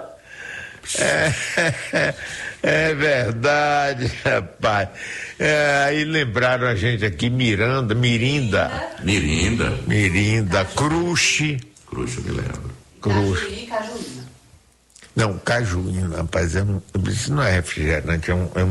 [SPEAKER 7] É verdade, rapaz. Aí lembraram a gente aqui, Mirinda, Cruxe.
[SPEAKER 12] Cruxe, eu me lembro.
[SPEAKER 7] Cruxe.
[SPEAKER 11] Cajuína.
[SPEAKER 7] Não, cajuína, rapaz, isso não é refrigerante, é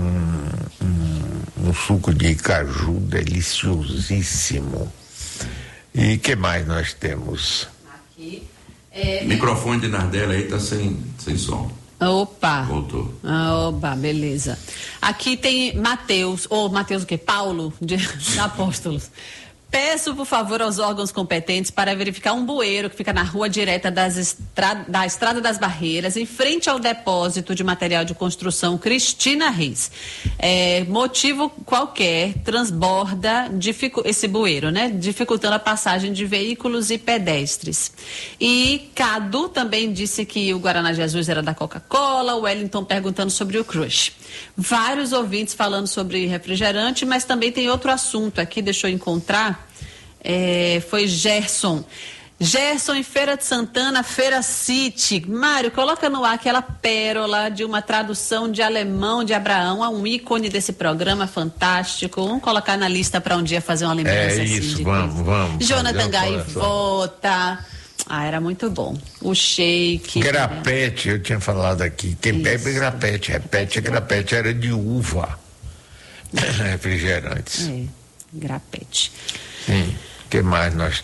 [SPEAKER 7] um suco de caju deliciosíssimo. E que mais nós temos?
[SPEAKER 11] Aqui.
[SPEAKER 12] Microfone de Nardelli aí tá sem som.
[SPEAKER 11] Opa.
[SPEAKER 12] Voltou.
[SPEAKER 11] Opa, beleza. Aqui tem Mateus o quê? Paulo, de Apóstolos. Peço, por favor, aos órgãos competentes para verificar um bueiro que fica na rua direta da Estrada das Barreiras, em frente ao depósito de material de construção Cristina Reis. Motivo qualquer transborda esse bueiro, né? Dificultando a passagem de veículos e pedestres. E Cadu também disse que o Guaraná Jesus era da Coca-Cola, o Wellington perguntando sobre o Crush. Vários ouvintes falando sobre refrigerante, mas também tem outro assunto aqui, deixa eu encontrar. Foi Gerson em Feira de Santana, Feira City. Mário, coloca no ar aquela pérola de uma tradução de alemão de Abraão, a um ícone desse programa fantástico. Vamos colocar na lista para um dia fazer uma lembrança assim.
[SPEAKER 7] Isso, vamos.
[SPEAKER 11] Jonathan Gaivota. Era muito bom. O shake.
[SPEAKER 7] Grapete, eu tinha falado aqui. Quem bebe grapete, repete grapete, era de uva. Refrigerantes.
[SPEAKER 11] Grapete.
[SPEAKER 7] Sim. O que mais nós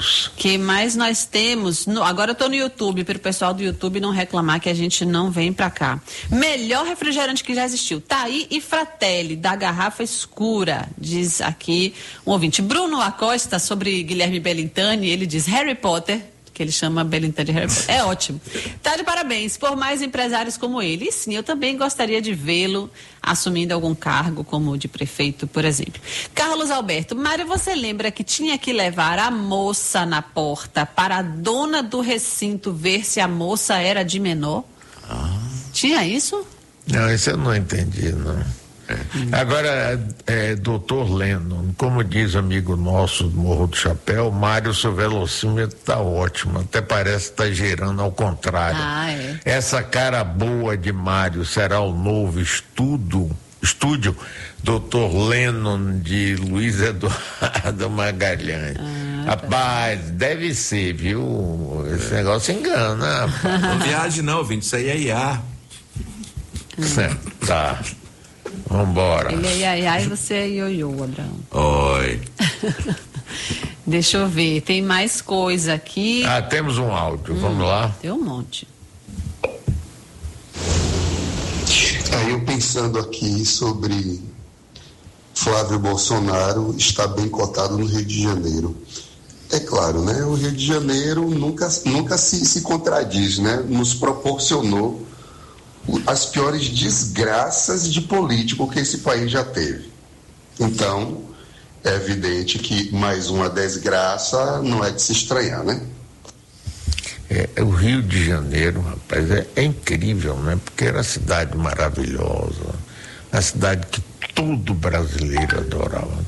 [SPEAKER 7] temos?
[SPEAKER 11] Agora eu tô no YouTube, para o pessoal do YouTube não reclamar que a gente não vem pra cá. Melhor refrigerante que já existiu. Taí e Fratelli, da garrafa escura, diz aqui um ouvinte. Bruno Acosta, sobre Guilherme Bellintani, ele diz Harry Potter, que ele chama Bellintani de Harry Potter. É ótimo. Tá de parabéns por mais empresários como ele. E sim, eu também gostaria de vê-lo assumindo algum cargo, como de prefeito, por exemplo. Carlos Alberto, Mário, você lembra que tinha que levar a moça na porta para a dona do recinto ver se a moça era de menor? Tinha isso?
[SPEAKER 7] Não, isso eu não entendi, não. Agora, doutor Lennon, como diz amigo nosso do Morro do Chapéu, Mário, seu velocímetro tá ótimo, até parece que tá girando ao contrário. Essa cara boa de Mário será o novo estúdio Dr. Lennon de Luiz Eduardo Magalhães. Rapaz, deve ser, viu? Esse negócio engana. Rapaz.
[SPEAKER 12] Não viaje não, Vinte, isso aí é IA.
[SPEAKER 7] Tá. Vambora.
[SPEAKER 11] Ele é iaiá e você é ioiô, Abraão.
[SPEAKER 12] Oi.
[SPEAKER 11] Deixa eu ver, tem mais coisa aqui.
[SPEAKER 7] Temos um áudio, vamos lá.
[SPEAKER 11] Tem um monte.
[SPEAKER 3] Aí eu pensando aqui sobre Flávio Bolsonaro está bem cotado no Rio de Janeiro. É claro, né? O Rio de Janeiro nunca se contradiz, né? Nos proporcionou as piores desgraças de político que esse país já teve. Então, é evidente que mais uma desgraça não é de se estranhar, né?
[SPEAKER 7] O Rio de Janeiro, rapaz, é incrível, né? Porque era uma cidade maravilhosa, uma cidade que todo brasileiro adorava.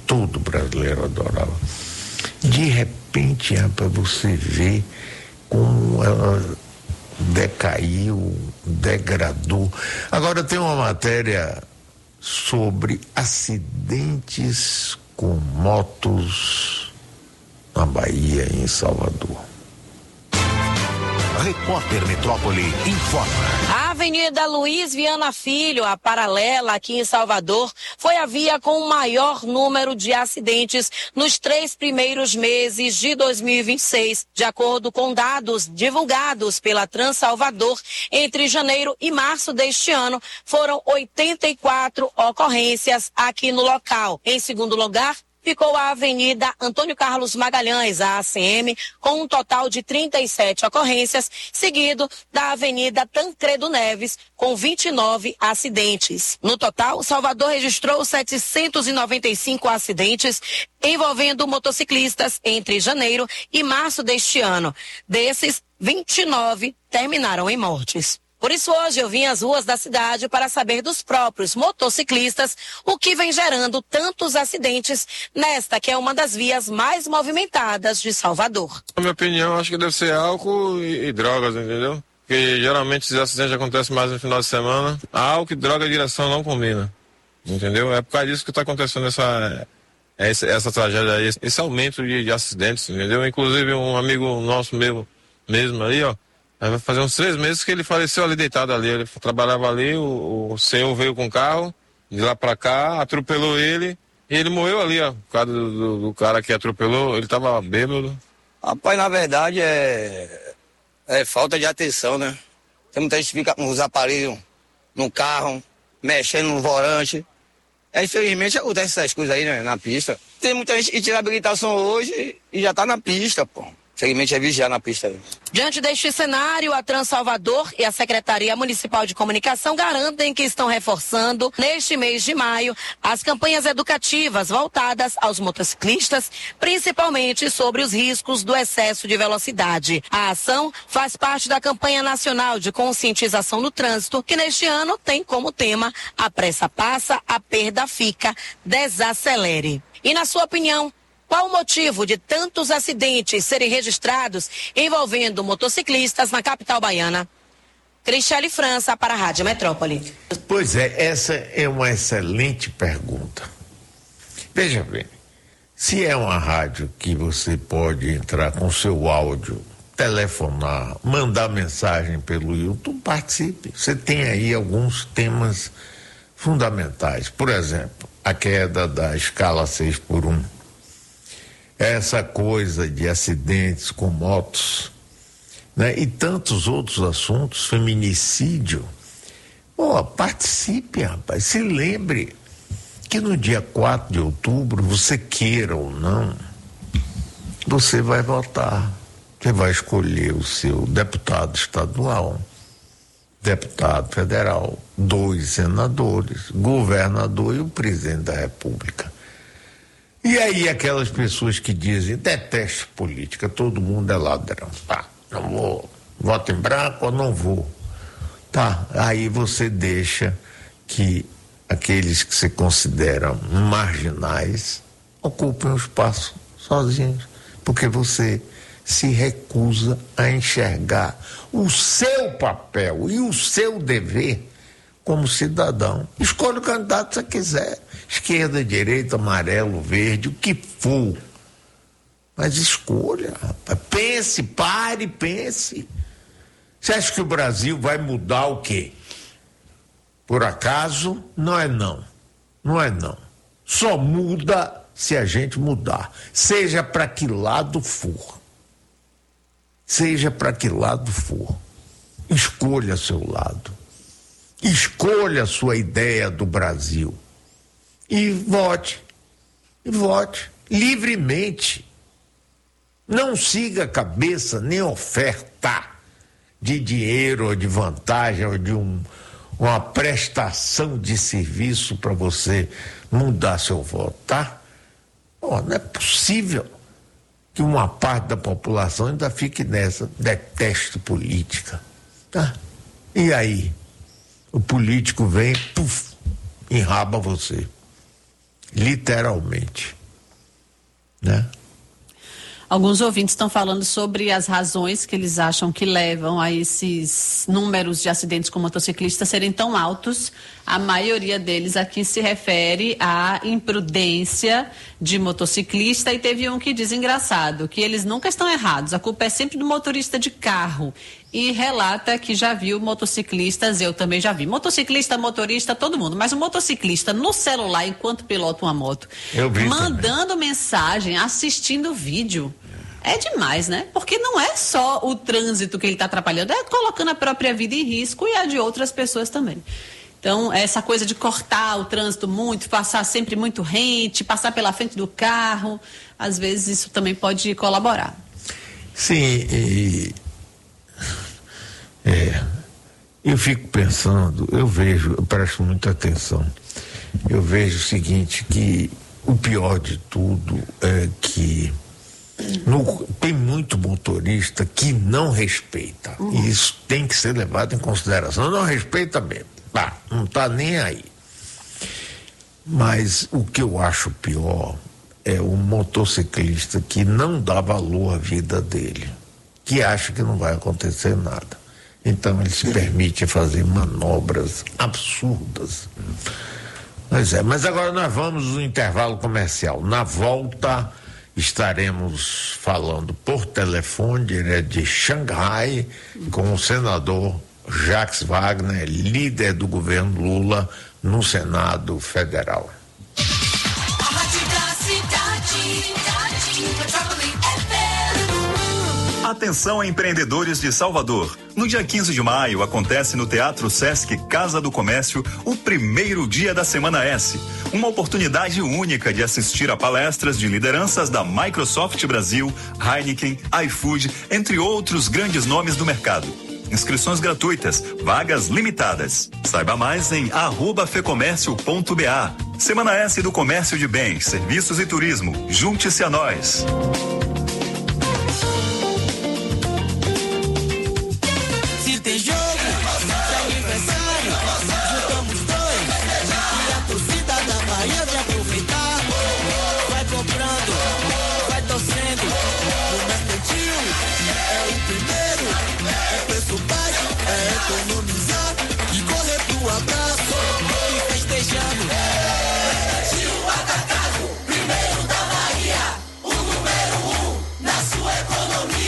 [SPEAKER 7] De repente, rapaz, você vê como ela decaiu, degradou. Agora tem uma matéria sobre acidentes com motos na Bahia e em Salvador.
[SPEAKER 9] Repórter Metrópole informa.
[SPEAKER 16] A Avenida Luiz Viana Filho, a paralela aqui em Salvador, foi a via com o maior número de acidentes nos 3 primeiros meses de 2026, de acordo com dados divulgados pela Transalvador. Entre janeiro e março deste ano, foram 84 ocorrências aqui no local. Em segundo lugar, ficou a Avenida Antônio Carlos Magalhães, a ACM, com um total de 37 ocorrências, seguido da Avenida Tancredo Neves, com 29 acidentes. No total, Salvador registrou 795 acidentes envolvendo motociclistas entre janeiro e março deste ano. Desses, 29 terminaram em mortes. Por isso, hoje eu vim às ruas da cidade para saber dos próprios motociclistas o que vem gerando tantos acidentes nesta que é uma das vias mais movimentadas de Salvador.
[SPEAKER 17] Na minha opinião, acho que deve ser álcool e drogas, entendeu? Porque geralmente esses acidentes acontecem mais no final de semana. Álcool, droga e direção não combina, entendeu? É por causa disso que está acontecendo essa tragédia aí, esse aumento de acidentes, entendeu? Inclusive um amigo nosso mesmo aí, ó, vai fazer uns 3 meses que ele faleceu ali deitado ali. Ele trabalhava ali, o senhor veio com o carro, de lá pra cá, atropelou ele e ele morreu ali, ó. Por causa do cara que atropelou, ele tava bêbado.
[SPEAKER 18] Rapaz, na verdade é falta de atenção, né? Tem muita gente que fica com os aparelhos no carro, mexendo no volante. Infelizmente acontece essas coisas aí, né, na pista. Tem muita gente que tira habilitação hoje e já tá na pista, pô. Infelizmente é vigiar na pista.
[SPEAKER 16] Diante deste cenário, a Transalvador e a Secretaria Municipal de Comunicação garantem que estão reforçando, neste mês de maio, as campanhas educativas voltadas aos motociclistas, principalmente sobre os riscos do excesso de velocidade. A ação faz parte da campanha nacional de conscientização no trânsito, que neste ano tem como tema "A pressa passa, a perda fica, desacelere". E na sua opinião, qual o motivo de tantos acidentes serem registrados envolvendo motociclistas na capital baiana? Cristiane França para a Rádio Metrópole.
[SPEAKER 7] Pois é, essa é uma excelente pergunta. Veja bem, se é uma rádio que você pode entrar com seu áudio, telefonar, mandar mensagem pelo YouTube, participe. Você tem aí alguns temas fundamentais. Por exemplo, a queda da escala 6x1. Essa coisa de acidentes com motos, né? E tantos outros assuntos, feminicídio. Participe, rapaz. Se lembre que no dia 4 de outubro, você queira ou não, você vai votar. Você vai escolher o seu deputado estadual, deputado federal, 2 senadores, governador e o presidente da República. E aí aquelas pessoas que dizem, detesto política, todo mundo é ladrão. Tá, não vou, voto em branco ou não vou. Tá, aí você deixa que aqueles que se consideram marginais ocupem o espaço sozinhos, porque você se recusa a enxergar o seu papel e o seu dever como cidadão. Escolha o candidato que você quiser, esquerda, direita, amarelo, verde, o que for. Mas escolha, rapaz. Pense, pare, pense. Você acha que o Brasil vai mudar o quê? Por acaso? Não é não. Não é não. Só muda se a gente mudar. Seja para que lado for. Seja para que lado for. Escolha seu lado. Escolha a sua ideia do Brasil. E vote. E vote livremente. Não siga a cabeça nem oferta de dinheiro ou de vantagem ou de uma prestação de serviço para você mudar seu voto, tá? Não é possível que uma parte da população ainda fique nessa, detesto política, tá? E aí? O político vem, puf, enraba você. Literalmente, né?
[SPEAKER 11] Alguns ouvintes estão falando sobre as razões que eles acham que levam a esses números de acidentes com motociclistas serem tão altos. A maioria deles aqui se refere à imprudência de motociclista, e teve um que diz, engraçado, que eles nunca estão errados, a culpa é sempre do motorista de carro. E relata que já viu motociclistas, eu também já vi, motociclista, motorista, todo mundo, mas o motociclista no celular enquanto pilota uma moto, mandando mensagem, assistindo vídeo. É demais, né? Porque não é só o trânsito que ele está atrapalhando, é colocando a própria vida em risco e a de outras pessoas também. Então, essa coisa de cortar o trânsito muito, passar sempre muito rente, passar pela frente do carro, às vezes isso também pode colaborar.
[SPEAKER 7] Sim, eu fico pensando, eu presto muita atenção, eu vejo o seguinte, que o pior de tudo é que tem muito motorista que não respeita, e isso tem que ser levado em consideração, não respeita mesmo, não tá nem aí. Mas o que eu acho pior é o motociclista que não dá valor à vida dele, que acha que não vai acontecer nada. Então ele se permite fazer manobras absurdas. Mas agora nós vamos no intervalo comercial. Na volta estaremos falando por telefone, direto de Xangai, com o senador Jacques Wagner, líder do governo Lula no Senado Federal.
[SPEAKER 23] Atenção, empreendedores de Salvador. No dia 15 de maio acontece no Teatro Sesc Casa do Comércio o primeiro dia da Semana S. Uma oportunidade única de assistir a palestras de lideranças da Microsoft Brasil, Heineken, iFood, entre outros grandes nomes do mercado. Inscrições gratuitas, vagas limitadas. Saiba mais em @fecomércio.ba. Semana S do Comércio de Bens, Serviços e Turismo. Junte-se a nós.
[SPEAKER 2] Tem jogo, tem aniversário, juntamos dois, e a torcida da Bahia vai aproveitar. Vai comprando, vai torcendo, o Mercantil é o primeiro, é preço baixo, é economizar e correr pro abraço e festejando. Mercantil Atacado, primeiro da Bahia, o número 1 na sua economia.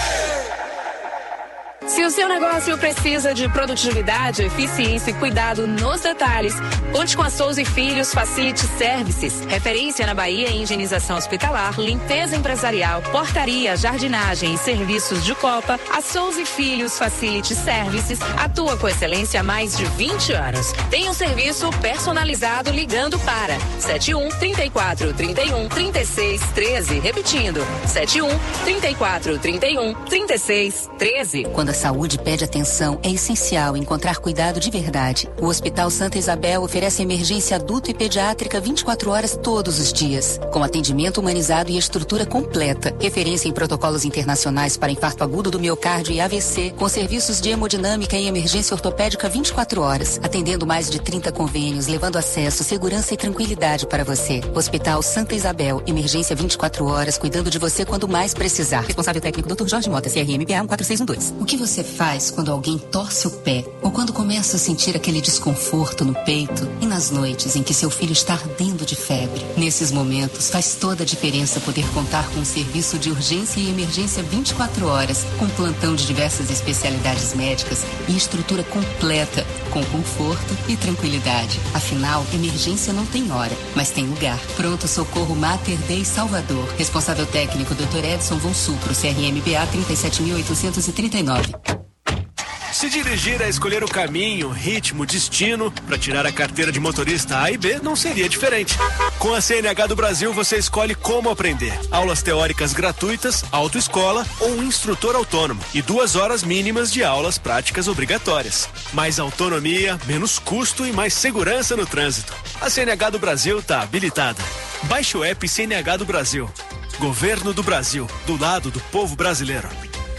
[SPEAKER 21] Se o seu negócio precisa de produtividade, eficiência e cuidado nos detalhes, conte com a Souza e Filhos Facility Services. Referência na Bahia em higienização hospitalar, limpeza empresarial, portaria, jardinagem e serviços de copa, a Souza e Filhos Facility Services atua com excelência há mais de 20 anos. Tem um serviço personalizado ligando para 71 34 31 36 13. Repetindo, 71 34 31 36 13.
[SPEAKER 24] Quando a saúde pede atenção, é essencial encontrar cuidado de verdade. O Hospital Santa Isabel oferece emergência adulto e pediátrica 24 horas todos os dias, com atendimento humanizado e estrutura completa. Referência em protocolos internacionais para infarto agudo do miocárdio e AVC, com serviços de hemodinâmica e emergência ortopédica 24 horas, atendendo mais de 30 convênios, levando acesso, segurança e tranquilidade para você. Hospital Santa Isabel, emergência 24 horas, cuidando de você quando mais precisar. Responsável técnico Dr. Jorge Mota, CRMPA 14612.
[SPEAKER 4] O que você faz
[SPEAKER 24] quando alguém torce o pé ou quando começa a sentir aquele desconforto no peito e nas noites em que seu filho está ardendo de febre. Nesses momentos, faz toda a diferença poder contar com um serviço de urgência e emergência 24 horas, com plantão de diversas especialidades médicas e estrutura completa, com conforto e tranquilidade. Afinal, emergência não tem hora, mas tem lugar. Pronto Socorro Mater Dei Salvador. Responsável técnico Dr. Edson Von Supro, CRMBA 37.839.
[SPEAKER 4] Se dirigir é escolher o caminho, ritmo, destino para tirar a carteira de motorista A e B não seria diferente. Com a CNH do Brasil você escolhe como aprender. Aulas teóricas gratuitas, autoescola ou um instrutor autônomo e 2 horas mínimas de aulas práticas obrigatórias. Mais autonomia, menos custo e mais segurança no trânsito. A CNH do Brasil está habilitada. Baixe o app CNH do Brasil. Governo do Brasil, do lado do povo brasileiro.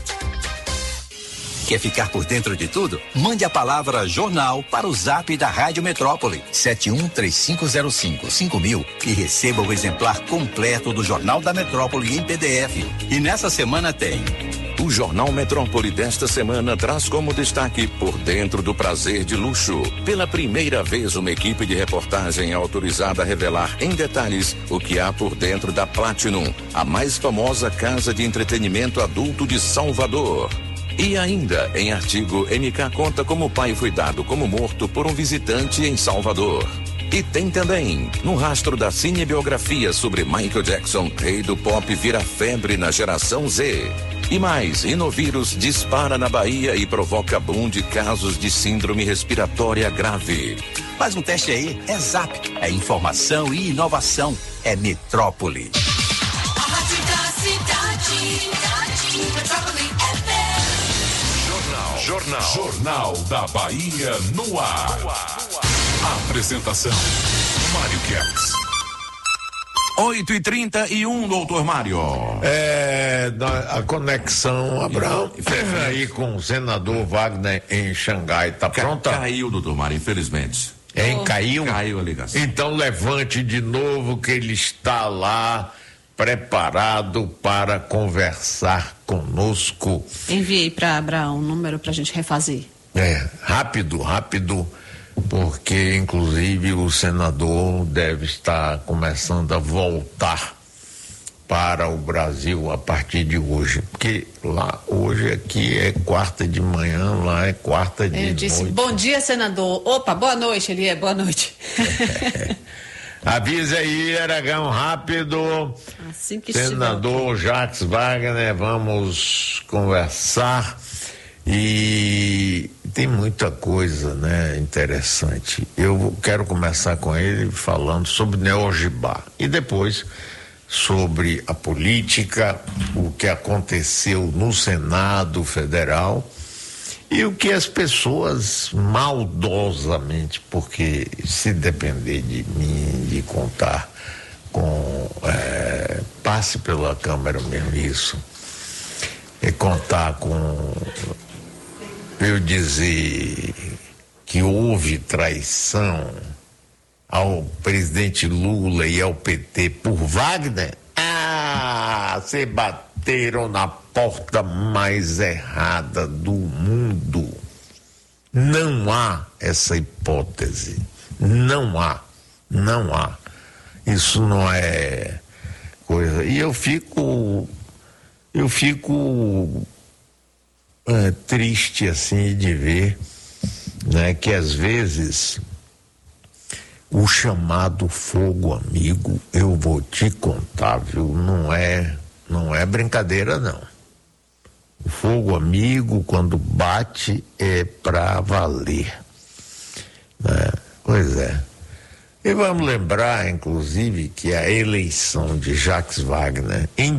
[SPEAKER 5] Quer ficar por dentro de tudo? Mande a palavra jornal para o zap da Rádio Metrópole 7135055000 e receba o exemplar completo do Jornal da Metrópole em PDF. E nessa semana tem...
[SPEAKER 6] O Jornal Metrópole desta semana traz como destaque Por Dentro do Prazer de Luxo. Pela primeira vez, uma equipe de reportagem é autorizada a revelar em detalhes o que há por dentro da Platinum, a mais famosa casa de entretenimento adulto de Salvador. E ainda, em artigo, MK conta como o pai foi dado como morto por um visitante em Salvador. E tem também, no rastro da cinebiografia sobre Michael Jackson, rei do pop vira febre na geração Z. E mais, rinovírus dispara na Bahia e provoca boom de casos de síndrome respiratória grave.
[SPEAKER 5] Faz um teste aí, é Zap, é informação e inovação, é Metrópole.
[SPEAKER 2] A rádio da cidade, Metrópole FM.
[SPEAKER 8] Jornal da Bahia no ar. Apresentação, Mário Kertz.
[SPEAKER 12] 8h31, doutor Mário.
[SPEAKER 7] A conexão, Abraão, aí com o senador Wagner em Xangai, tá pronta?
[SPEAKER 12] Caiu, doutor Mário, infelizmente.
[SPEAKER 7] Caiu?
[SPEAKER 12] Caiu a ligação.
[SPEAKER 7] Então levante de novo que ele está lá, preparado para conversar conosco.
[SPEAKER 11] Enviei para Abraão um número para a gente refazer.
[SPEAKER 7] Rápido, porque inclusive o senador deve estar começando a voltar para o Brasil a partir de hoje, porque lá hoje aqui é quarta de manhã, lá é quarta de noite.
[SPEAKER 11] Eu disse, bom dia, senador. Opa, boa noite, ele boa noite.
[SPEAKER 7] Avisa aí, Aragão, rápido.
[SPEAKER 11] Assim que
[SPEAKER 7] senador Jacques Wagner, vamos conversar. E tem muita coisa, né, interessante. Eu quero começar com ele falando sobre Neogibá e depois sobre a política, o que aconteceu no Senado Federal e o que as pessoas maldosamente, porque se depender de mim, de contar com passe pela Câmara mesmo isso, e contar com eu dizer que houve traição ao presidente Lula e ao PT por Wagner, se bateram na porta mais errada do mundo. Não há essa hipótese. Não há. Isso não é coisa. E eu fico triste assim de ver, né, que às vezes o chamado fogo amigo, eu vou te contar, viu, não é brincadeira não. O fogo amigo, quando bate, é pra valer, né? Pois é. E vamos lembrar, inclusive, que a eleição de Jacques Wagner em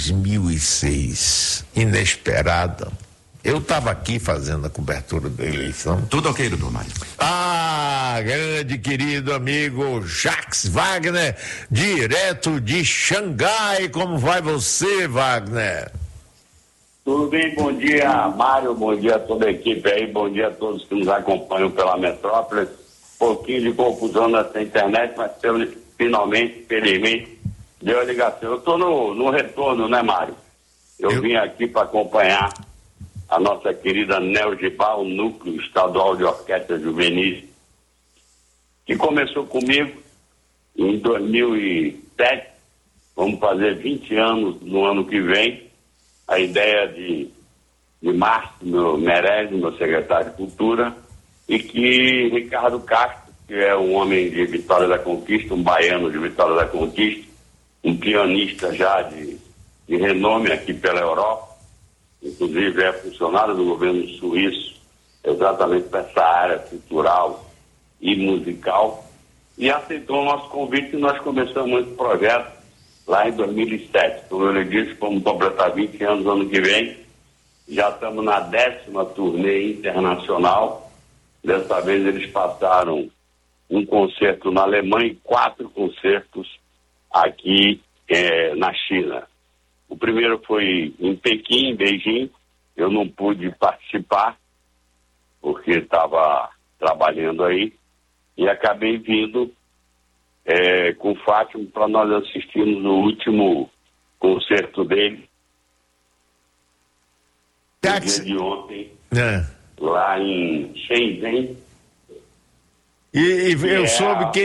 [SPEAKER 7] 2006, inesperada. Eu estava aqui fazendo a cobertura da eleição.
[SPEAKER 12] Tudo ok, doutor Mário?
[SPEAKER 7] Grande querido amigo Jacques Wagner, direto de Xangai. Como vai você, Wagner?
[SPEAKER 1] Tudo bem, bom dia, Mário, bom dia a toda a equipe aí, bom dia a todos que nos acompanham pela Metrópole. Um pouquinho de confusão nessa internet, mas finalmente, felizmente, deu a ligação. Eu estou no retorno, né, Mário? Eu vim aqui para acompanhar a nossa querida NEOGIBA, o Núcleo Estadual de Orquestra Juvenis, que começou comigo em 2007, vamos fazer 20 anos no ano que vem. A ideia de Márcio Meirelles, meu secretário de Cultura, e que Ricardo Castro, que é um homem de Vitória da Conquista, um baiano de Vitória da Conquista, um pianista já de renome aqui pela Europa, inclusive é funcionário do governo suíço, exatamente para essa área cultural e musical, e aceitou o nosso convite e nós começamos esse projeto lá em 2007. Como ele disse, vamos completar 20 anos no ano que vem, já estamos na 10ª turnê internacional. Dessa vez eles passaram um concerto na Alemanha e 4 concertos aqui na China. O primeiro foi em Pequim, em Beijing. Eu não pude participar porque estava trabalhando aí e acabei vindo com o Fátima para nós assistirmos o último concerto dele no dia de ontem, lá em Shenzhen.
[SPEAKER 7] E eu soube que